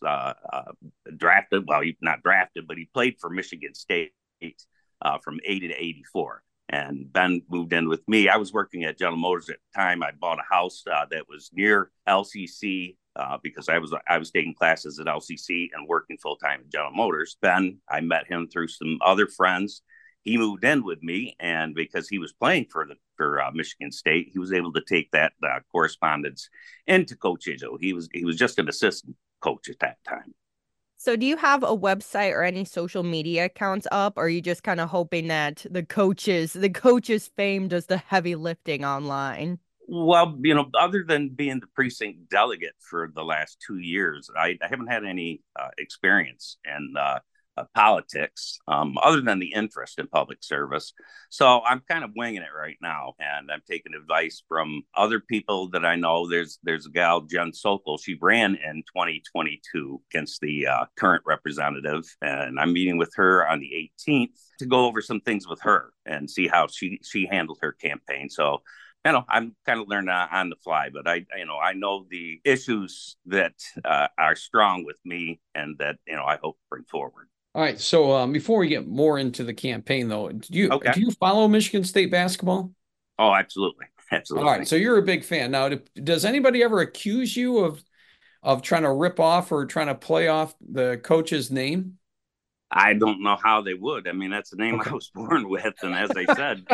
drafted. Well, he not drafted, but he played for Michigan State from 80 to 84. And Ben moved in with me. I was working at General Motors at the time. I bought a house that was near LCC because I was taking classes at LCC and working full time at General Motors. Ben, I met him through some other friends. He moved in with me, and because he was playing for Michigan State, he was able to take that correspondence into Coach Izzo. He was just an assistant coach at that time. So do you have a website or any social media accounts up, or are you just kind of hoping that the coach's fame does the heavy lifting online? Well, other than being the precinct delegate for the last 2 years, I haven't had any experience in politics, other than the interest in public service. So I'm kind of winging it right now, and I'm taking advice from other people that I know. There's a gal, Jen Sokol. She ran in 2022 against the current representative, and I'm meeting with her on the 18th to go over some things with her and see how she handled her campaign. So I'm kind of learning on the fly, but I know the issues that are strong with me and that, I hope to bring forward. All right. So before we get more into the campaign, though, do Okay. you follow Michigan State basketball? Oh, absolutely. All Absolutely. right. So you're a big fan. Now, does anybody ever accuse you of trying to rip off or trying to play off the coach's name? I don't know how they would. I mean, that's the name Okay. I was born with. And as I said,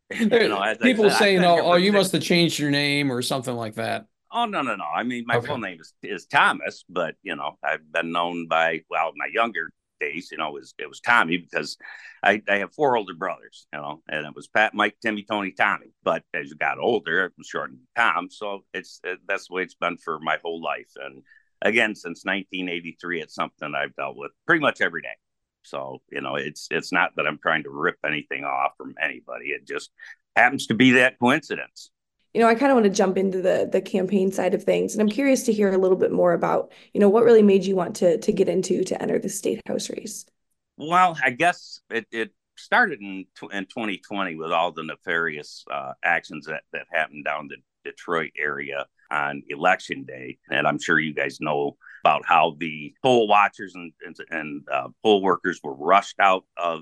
People saying, "Oh, you must have changed your name or something like that." Oh, no, no, no. I mean, my Okay. full name is Thomas, but I've been known by, well, my younger days, it was Tommy because I have four older brothers, and it was Pat, Mike, Timmy, Tony, Tommy. But as you got older, it was shortened to Tom. So that's the way it's been for my whole life. And again, since 1983, it's something I've dealt with pretty much every day. So, it's not that I'm trying to rip anything off from anybody. It just happens to be that coincidence. I kind of want to jump into the campaign side of things, and I'm curious to hear a little bit more about, what really made you want to get into to enter the state house race. Well, I guess it started in 2020 with all the nefarious actions that happened down the Detroit area on election day, and I'm sure you guys know about how the poll watchers and poll workers were rushed out of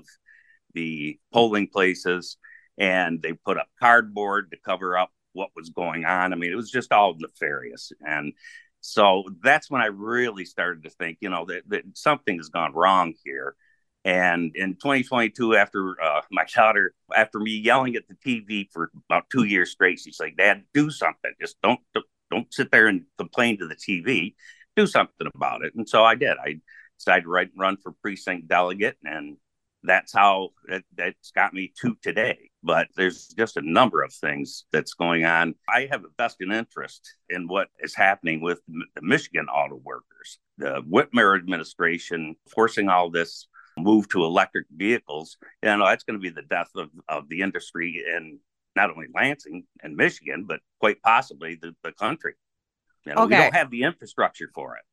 the polling places, and they put up cardboard to cover up what was going on. I mean, it was just all nefarious. And so that's when I really started to think, that something has gone wrong here. And in 2022, after my daughter, after me yelling at the TV for about 2 years straight, she's like, "Dad, do something. Just don't sit there and complain to the TV. Do something about it." And so I did. I decided to run for precinct delegate, and that's how that's got me to today. But there's just a number of things that's going on. I have a vested interest in what is happening with the Michigan auto workers. The Whitmer administration forcing all this move to electric vehicles, that's going to be the death of the industry in not only Lansing and Michigan, but quite possibly the country. Okay. We don't have the infrastructure for it.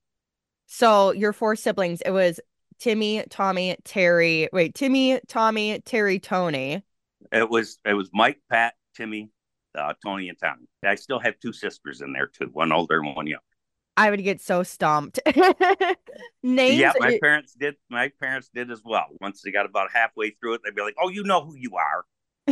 So your four siblings, it was Timmy, Tommy, Terry. Wait, Timmy, Tommy, Terry, Tony. It was Mike, Pat, Timmy, Tony, and Tommy. I still have two sisters in there too, one older and one young. I would get so stumped. Names. Yeah, my parents did. My parents did as well. Once they got about halfway through it, they'd be like, "Oh, you know who you are."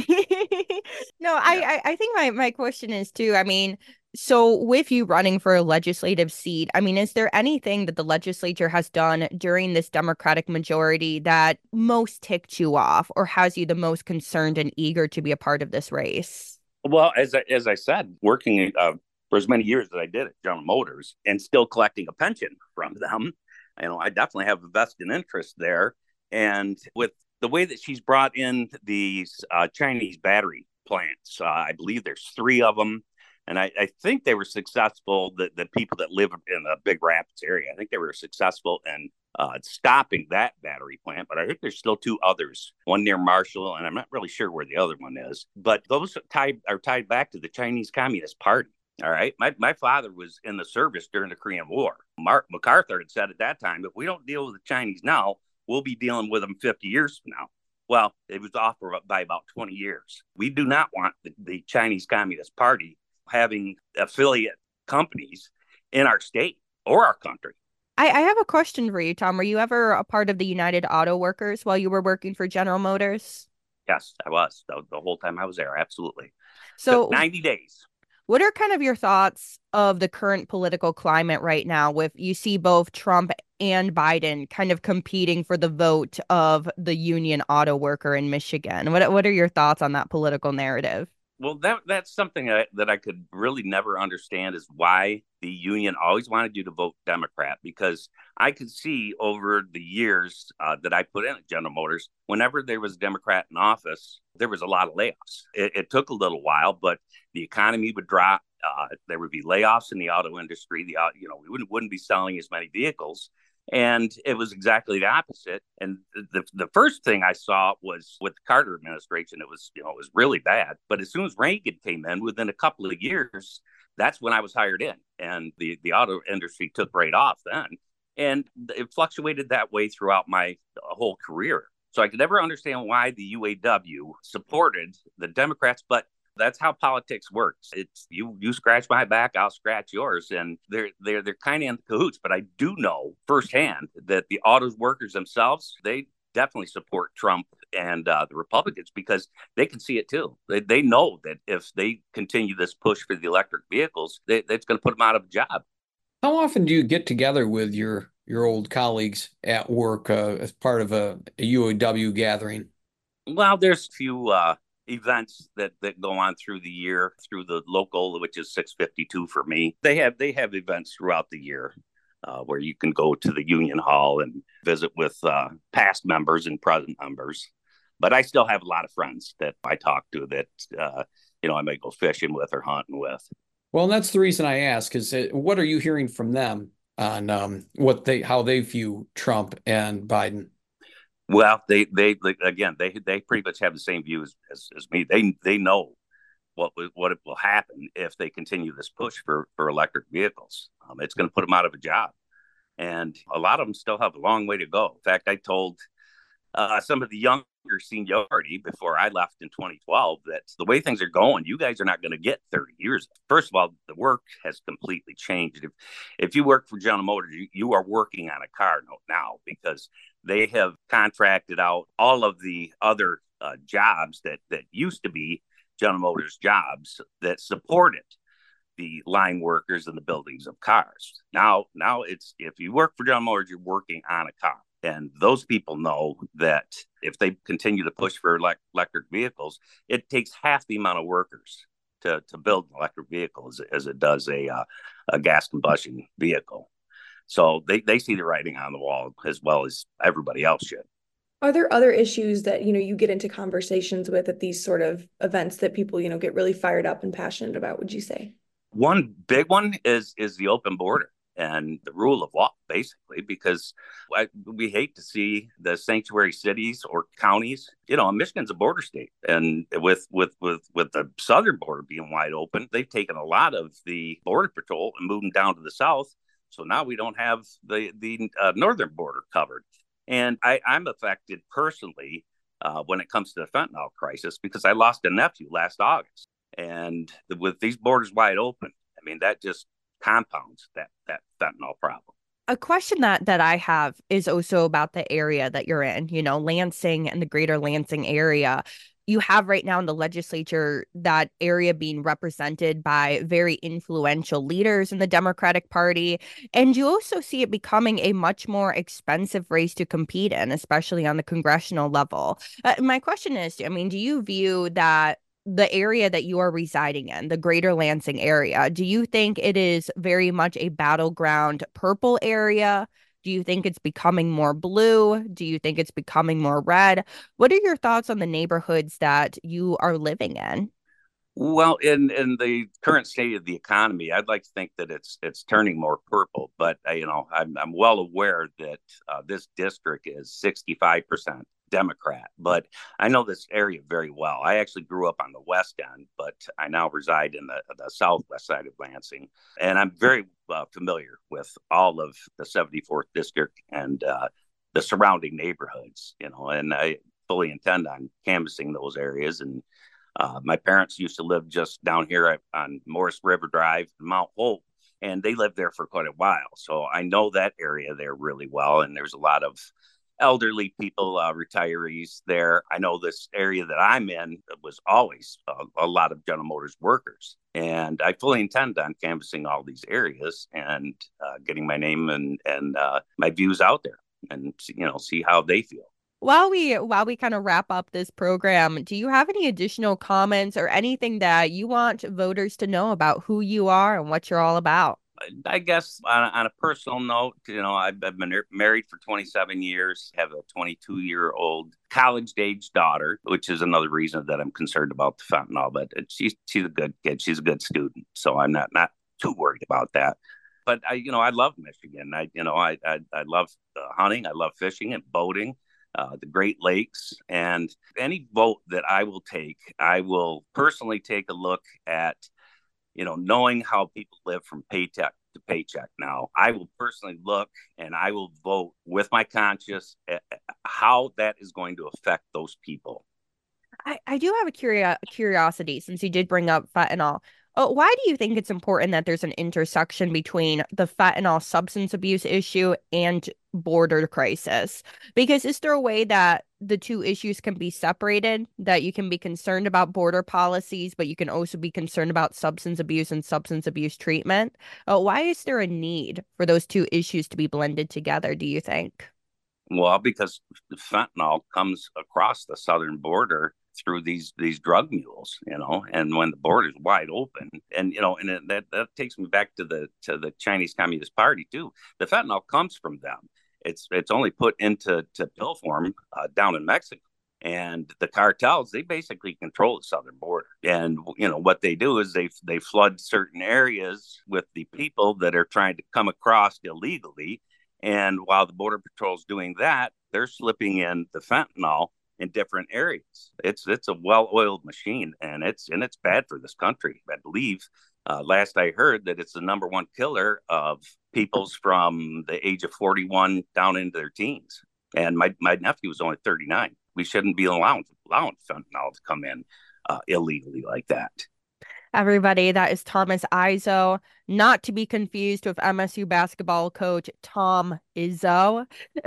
No, I think my question is too, I mean, so with you running for a legislative seat, I mean, is there anything that the legislature has done during this Democratic majority that most ticked you off or has you the most concerned and eager to be a part of this race? Well, as I said, working for as many years as I did at General Motors and still collecting a pension from them, I definitely have a vested interest there. And with the way that she's brought in these Chinese battery plants, I believe there's 3 of them. And I think they were successful, the people that live in the Big Rapids area, I think they were successful in stopping that battery plant. But I think there's still 2 others, one near Marshall, and I'm not really sure where the other one is. But those are tied back to the Chinese Communist Party. All right. My father was in the service during the Korean War. MacArthur had said at that time, if we don't deal with the Chinese now, we'll be dealing with them 50 years from now. Well, it was off by about 20 years. We do not want the Chinese Communist Party having affiliate companies in our state or our country. I have a question for you, Tom. Were you ever a part of the United Auto Workers while you were working for General Motors? Yes, I was. The whole time I was there, absolutely. So 90 days. What are kind of your thoughts of the current political climate right now with you see both Trump and Biden kind of competing for the vote of the union auto worker in Michigan? What are your thoughts on that political narrative? Well, that's something that I could really never understand is why the union always wanted you to vote Democrat, because I could see over the years that I put in at General Motors, whenever there was a Democrat in office, there was a lot of layoffs. It took a little while, but the economy would drop. There would be layoffs in the auto industry. We wouldn't be selling as many vehicles. And it was exactly the opposite. And the first thing I saw was with the Carter administration. It was really bad. But as soon as Reagan came in, within a couple of years, that's when I was hired in. And the auto industry took right off then. And it fluctuated that way throughout my whole career. So I could never understand why the UAW supported the Democrats. But That's how politics works. It's you scratch my back, I'll scratch yours, and they're kind of in cahoots. But I do know firsthand that the auto workers themselves, they definitely support Trump and the Republicans because they can see it too. They know that if they continue this push for the electric vehicles, that's going to put them out of a job. How often do you get together with your old colleagues at work as part of a UAW gathering? Well, there's a few events that go on through the year through the local, which is 652 for me. They have events throughout the year where you can go to the union hall and visit with past members and present members. But I still have a lot of friends that I talk to that I may go fishing with or hunting with. Well, that's the reason I ask is what are you hearing from them on how they view Trump and Biden? Well, they again they pretty much have the same view as me. They know what will happen if they continue this push for electric vehicles. It's going to put them out of a job, and a lot of them still have a long way to go. In fact, I told some of the younger seniority before I left in 2012 that the way things are going, you guys are not going to get 30 years. First of all, the work has completely changed. If you work for General Motors, you are working on a car now because they have contracted out all of the other jobs that used to be General Motors jobs that supported the line workers and the buildings of cars. Now it's if you work for General Motors, you're working on a car. And those people know that if they continue to push for electric vehicles, it takes half the amount of workers to build an electric vehicle as it does a gas combustion vehicle. So they see the writing on the wall as well as everybody else should. Are there other issues that, you get into conversations with at these sort of events that people, get really fired up and passionate about, would you say? One big one is the open border and the rule of law, basically, because we hate to see the sanctuary cities or counties. Michigan's a border state, and with the southern border being wide open, they've taken a lot of the border patrol and moved them down to the south. So now we don't have the northern border covered. And I'm affected personally when it comes to the fentanyl crisis because I lost a nephew last August. And with these borders wide open, I mean, that just compounds that fentanyl problem. A question that I have is also about the area that you're in, Lansing and the greater Lansing area. You have right now in the legislature that area being represented by very influential leaders in the Democratic Party. And you also see it becoming a much more expensive race to compete in, especially on the congressional level. My question is, do you view that the area that you are residing in, the greater Lansing area, do you think it is very much a battleground purple area? Do you think it's becoming more blue? Do you think it's becoming more red? What are your thoughts on the neighborhoods that you are living in? Well, in the current state of the economy, I'd like to think that it's turning more purple. But I'm well aware that this district is 65% Democrat. But I know this area very well. I actually grew up on the west end, but I now reside in the southwest side of Lansing, and I'm very familiar with all of the 74th district and the surrounding neighborhoods. And I fully intend on canvassing those areas. And my parents used to live just down here on Morris River Drive, Mount Hope, and they lived there for quite a while. So I know that area there really well. And there's a lot of elderly people, retirees there. I know this area that I'm in was always a lot of General Motors workers. And I fully intend on canvassing all these areas and getting my name and my views out there and, see how they feel. While we kind of wrap up this program, do you have any additional comments or anything that you want voters to know about who you are and what you're all about? I guess on a personal note, I've been married for 27 years, have a 22-year-old college-age daughter, which is another reason that I'm concerned about the fentanyl. But she's a good kid. She's a good student, so I'm not too worried about that. But I love Michigan. I love hunting. I love fishing and boating. The Great Lakes, and any vote that I will take, I will personally take a look at, knowing how people live from paycheck to paycheck now. I will personally look and I will vote with my conscience how that is going to affect those people. I do have a curiosity since you did bring up fentanyl. Why do you think it's important that there's an intersection between the fentanyl substance abuse issue and border crisis? Because is there a way that the two issues can be separated, that you can be concerned about border policies, but you can also be concerned about substance abuse and substance abuse treatment? Why is there a need for those two issues to be blended together, do you think? Well, because fentanyl comes across the southern border through these drug mules, and when the border's wide open, and that takes me back to the Chinese Communist Party too. The fentanyl comes from them. It's only put into pill form down in Mexico. And the cartels, they basically control the southern border. And what they do is they flood certain areas with the people that are trying to come across illegally. And while the Border Patrol's doing that, they're slipping in the fentanyl in different areas. It's a well-oiled machine, and it's bad for this country. I believe last I heard that it's the number one killer of peoples from the age of 41 down into their teens. And my nephew was only 39. We shouldn't be allowing fentanyl to come in illegally like that. Everybody, that is Thomas Izzo, not to be confused with MSU basketball coach Tom Izzo.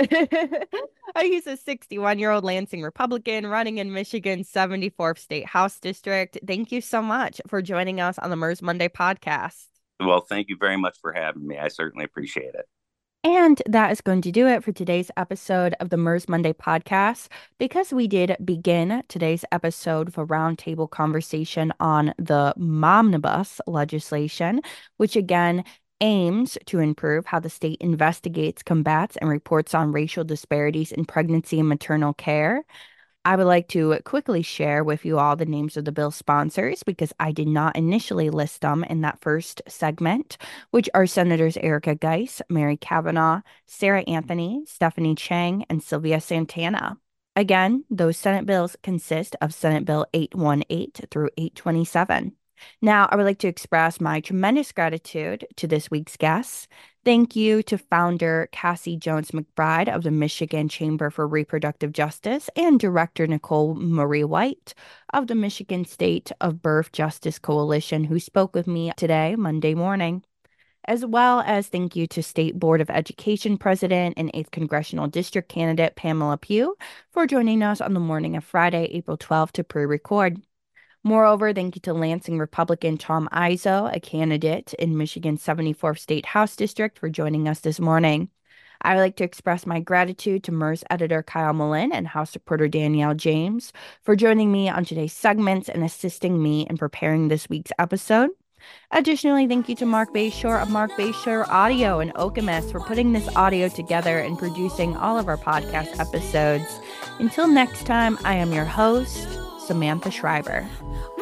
He's a 61-year-old Lansing Republican running in Michigan's 74th State House District. Thank you so much for joining us on the MERS Monday podcast. Well, thank you very much for having me. I certainly appreciate it. And that is going to do it for today's episode of the MERS Monday podcast. Because we did begin today's episode with a roundtable conversation on the Momnibus legislation, which again aims to improve how the state investigates, combats, and reports on racial disparities in pregnancy and maternal care. I would like to quickly share with you all the names of the bill sponsors because I did not initially list them in that first segment, which are Senators Erica Geis, Mary Kavanaugh, Sarah Anthony, Stephanie Chang, and Sylvia Santana. Again, those Senate bills consist of Senate Bill 818 through 827. Now, I would like to express my tremendous gratitude to this week's guests. Thank you to founder Cassie Jones McBride of the Michigan Chamber for Reproductive Justice and Director Nicole Marie White of the Michigan State of Birth Justice Coalition, who spoke with me today, Monday morning. As well as thank you to State Board of Education President and 8th Congressional District candidate Pamela Pugh for joining us on the morning of Friday, April 12th to pre-record. Moreover, thank you to Lansing Republican Tom Izzo, a candidate in Michigan's 74th State House District, for joining us this morning. I would like to express my gratitude to MERS editor Kyle Mullen and House reporter Danielle James for joining me on today's segments and assisting me in preparing this week's episode. Additionally, thank you to Mark Bayshore of Mark Bayshore Audio and Okemos for putting this audio together and producing all of our podcast episodes. Until next time, I am your host, Samantha Schreiber.